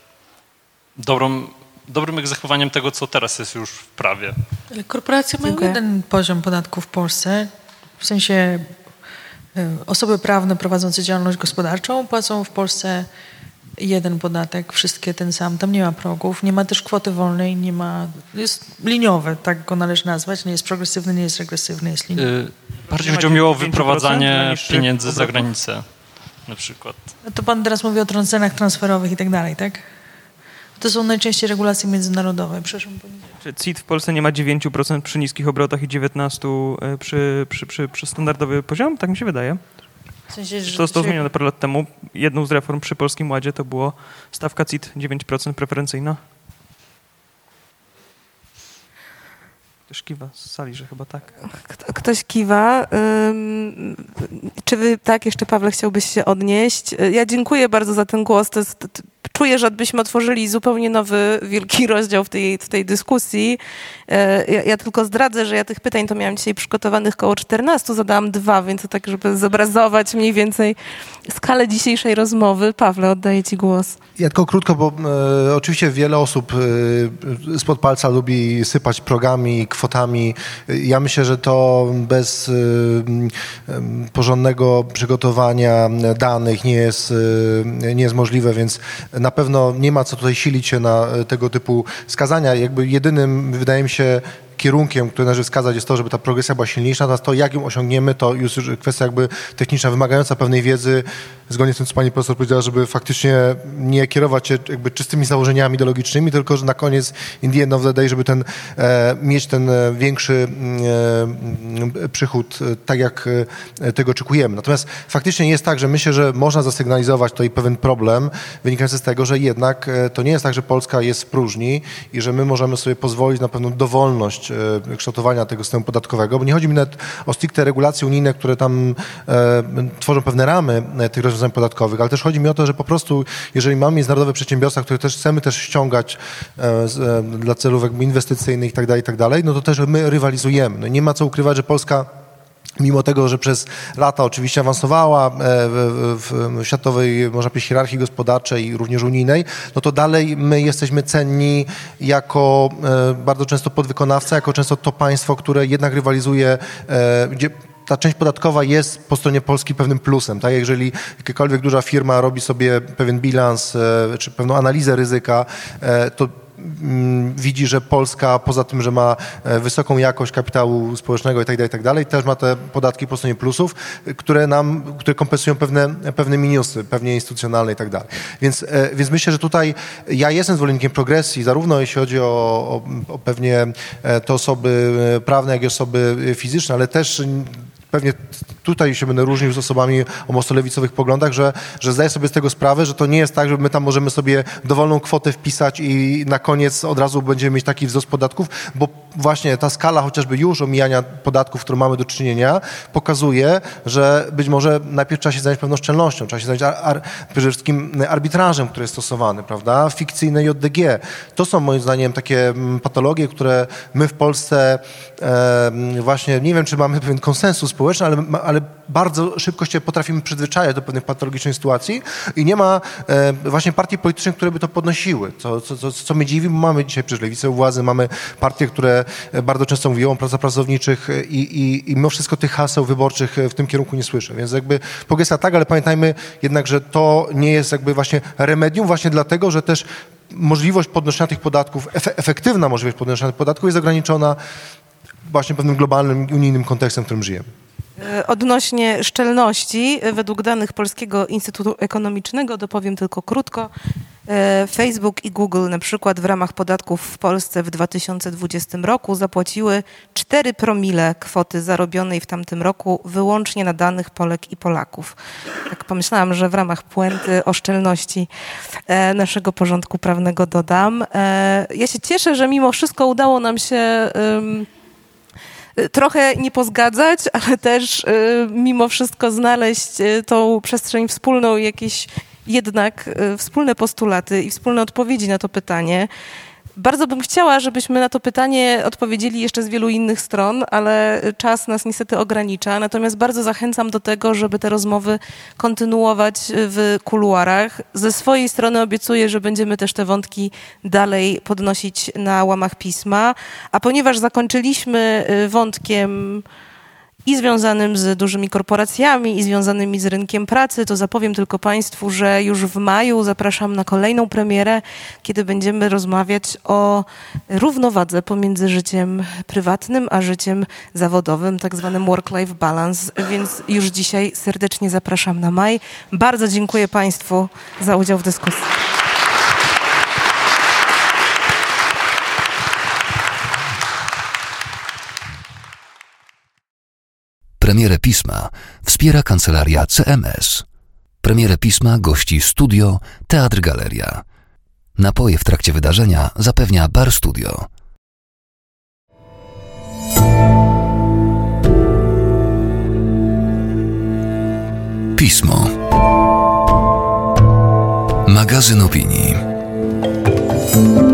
dobrą, dobrym egzekwowaniem tego, co teraz jest już w prawie? Korporacje mają Dziękuję. jeden poziom podatku w Polsce, w sensie Osoby prawne prowadzące działalność gospodarczą płacą w Polsce jeden podatek, wszystkie ten sam. Tam nie ma progów, nie ma też kwoty wolnej, nie ma... Jest liniowe, tak go należy nazwać. Nie jest progresywny, nie jest regresywny, jest liniowy. Yy, bardziej chodziło mi o wyprowadzanie pieniędzy za granicę na przykład. No to pan teraz mówi o cenach transferowych i tak dalej, tak? To są najczęściej regulacje międzynarodowe. Przepraszam. Czy C I T w Polsce nie ma dziewięć procent przy niskich obrotach i dziewiętnaście procent przy, przy, przy, przy standardowy poziom? Tak mi się wydaje. W sensie, że to zostało zmienione parę lat temu. Jedną z reform przy Polskim Ładzie to było stawka C I T dziewięć procent preferencyjna. Ktoś kiwa z sali, że chyba tak. Ktoś kiwa. Ym, czy wy, tak, jeszcze Pawle, chciałbyś się odnieść? Ja dziękuję bardzo za ten głos. To jest, to, czuję, że byśmy otworzyli zupełnie nowy, wielki rozdział w tej, w tej dyskusji. Ja, ja tylko zdradzę, że ja tych pytań to miałam dzisiaj przygotowanych koło czternastu, zadałam dwa, więc to tak, żeby zobrazować mniej więcej skalę dzisiejszej rozmowy. Pawle, oddaję ci głos. Ja tylko krótko, bo e, oczywiście wiele osób e, spod palca lubi sypać progami, kwotami. Ja myślę, że to bez e, e, porządnego przygotowania danych nie jest, e, nie jest możliwe, więc na pewno nie ma co tutaj silić się na tego typu wskazania. Jakby jedynym, wydaje mi się, kierunkiem, który należy wskazać, jest to, żeby ta progresja była silniejsza, natomiast to, jak ją osiągniemy, to już kwestia jakby techniczna, wymagająca pewnej wiedzy, zgodnie z tym, co pani profesor powiedziała, żeby faktycznie nie kierować się jakby czystymi założeniami ideologicznymi, tylko że na koniec, in the end of the day, żeby ten, e, mieć ten większy e, przychód, tak jak e, tego oczekujemy. Natomiast faktycznie jest tak, że myślę, że można zasygnalizować tutaj pewien problem wynikający z tego, że jednak e, to nie jest tak, że Polska jest w próżni i że my możemy sobie pozwolić na pewną dowolność kształtowania tego systemu podatkowego, bo nie chodzi mi nawet o stricte regulacje unijne, które tam e, tworzą pewne ramy e, tych rozwiązań podatkowych, ale też chodzi mi o to, że po prostu, jeżeli mamy międzynarodowe przedsiębiorstwa, które też chcemy też ściągać e, z, e, dla celów jakby inwestycyjnych i tak dalej, i tak dalej, no to też my rywalizujemy. No nie ma co ukrywać, że Polska, mimo tego, że przez lata oczywiście awansowała w, w, w światowej, można powiedzieć, hierarchii gospodarczej i również unijnej, no to dalej my jesteśmy cenni jako e, bardzo często podwykonawca, jako często to państwo, które jednak rywalizuje, e, gdzie ta część podatkowa jest po stronie Polski pewnym plusem. Tak? Jeżeli jakakolwiek duża firma robi sobie pewien bilans e, czy pewną analizę ryzyka, e, to widzi, że Polska poza tym, że ma wysoką jakość kapitału społecznego i tak dalej, i tak dalej, też ma te podatki po stronie plusów, które nam, które kompensują pewne, pewne minusy, pewnie instytucjonalne i tak dalej. Więc, więc myślę, że tutaj ja jestem zwolennikiem progresji, zarówno jeśli chodzi o, o, o pewnie te osoby prawne, jak i osoby fizyczne, ale też pewnie tutaj się będę różnił z osobami o mocno lewicowych poglądach, że, że zdaję sobie z tego sprawę, że to nie jest tak, że my tam możemy sobie dowolną kwotę wpisać i na koniec od razu będziemy mieć taki wzrost podatków, bo właśnie ta skala chociażby już omijania podatków, którą mamy do czynienia, pokazuje, że być może najpierw trzeba się zająć pewną szczelnością, trzeba się zająć ar, ar, przede wszystkim arbitrażem, który jest stosowany, prawda, fikcyjne J D G. To są moim zdaniem takie patologie, które my w Polsce e, właśnie, nie wiem, czy mamy pewien konsensus społeczny, ale, ale bardzo szybko się potrafimy przyzwyczajać do pewnych patologicznych sytuacji i nie ma e, właśnie partii politycznych, które by to podnosiły. Co, co, co, co mnie dziwi, bo mamy dzisiaj przecież lewicę u władzy, mamy partie, które bardzo często mówią o pracach pracowniczych i, i, i mimo wszystko tych haseł wyborczych w tym kierunku nie słyszę. Więc jakby progresja tak, ale pamiętajmy jednak, że to nie jest jakby właśnie remedium właśnie dlatego, że też możliwość podnoszenia tych podatków, efektywna możliwość podnoszenia tych podatków jest ograniczona właśnie pewnym globalnym, unijnym kontekstem, w którym żyjemy. Odnośnie szczelności, według danych Polskiego Instytutu Ekonomicznego, dopowiem tylko krótko, Facebook i Google na przykład w ramach podatków w Polsce w dwa tysiące dwudziestym roku zapłaciły cztery promile kwoty zarobionej w tamtym roku wyłącznie na danych Polek i Polaków. Tak pomyślałam, że w ramach puenty o szczelności naszego porządku prawnego dodam. Ja się cieszę, że mimo wszystko udało nam się trochę nie pozgadzać, ale też y, mimo wszystko znaleźć y, tą przestrzeń wspólną i jakieś jednak y, wspólne postulaty i wspólne odpowiedzi na to pytanie. Bardzo bym chciała, żebyśmy na to pytanie odpowiedzieli jeszcze z wielu innych stron, ale czas nas niestety ogranicza. Natomiast bardzo zachęcam do tego, żeby te rozmowy kontynuować w kuluarach. Ze swojej strony obiecuję, że będziemy też te wątki dalej podnosić na łamach pisma. A ponieważ zakończyliśmy wątkiem i związanym z dużymi korporacjami, i związanymi z rynkiem pracy, to zapowiem tylko Państwu, że już w maju zapraszam na kolejną premierę, kiedy będziemy rozmawiać o równowadze pomiędzy życiem prywatnym a życiem zawodowym, tak zwanym work-life balance, więc już dzisiaj serdecznie zapraszam na maj. Bardzo dziękuję Państwu za udział w dyskusji. Premierę pisma wspiera kancelaria C M S. Premierę pisma gości studio Teatr Galeria. Napoje w trakcie wydarzenia zapewnia Bar Studio. Pismo. Magazyn opinii.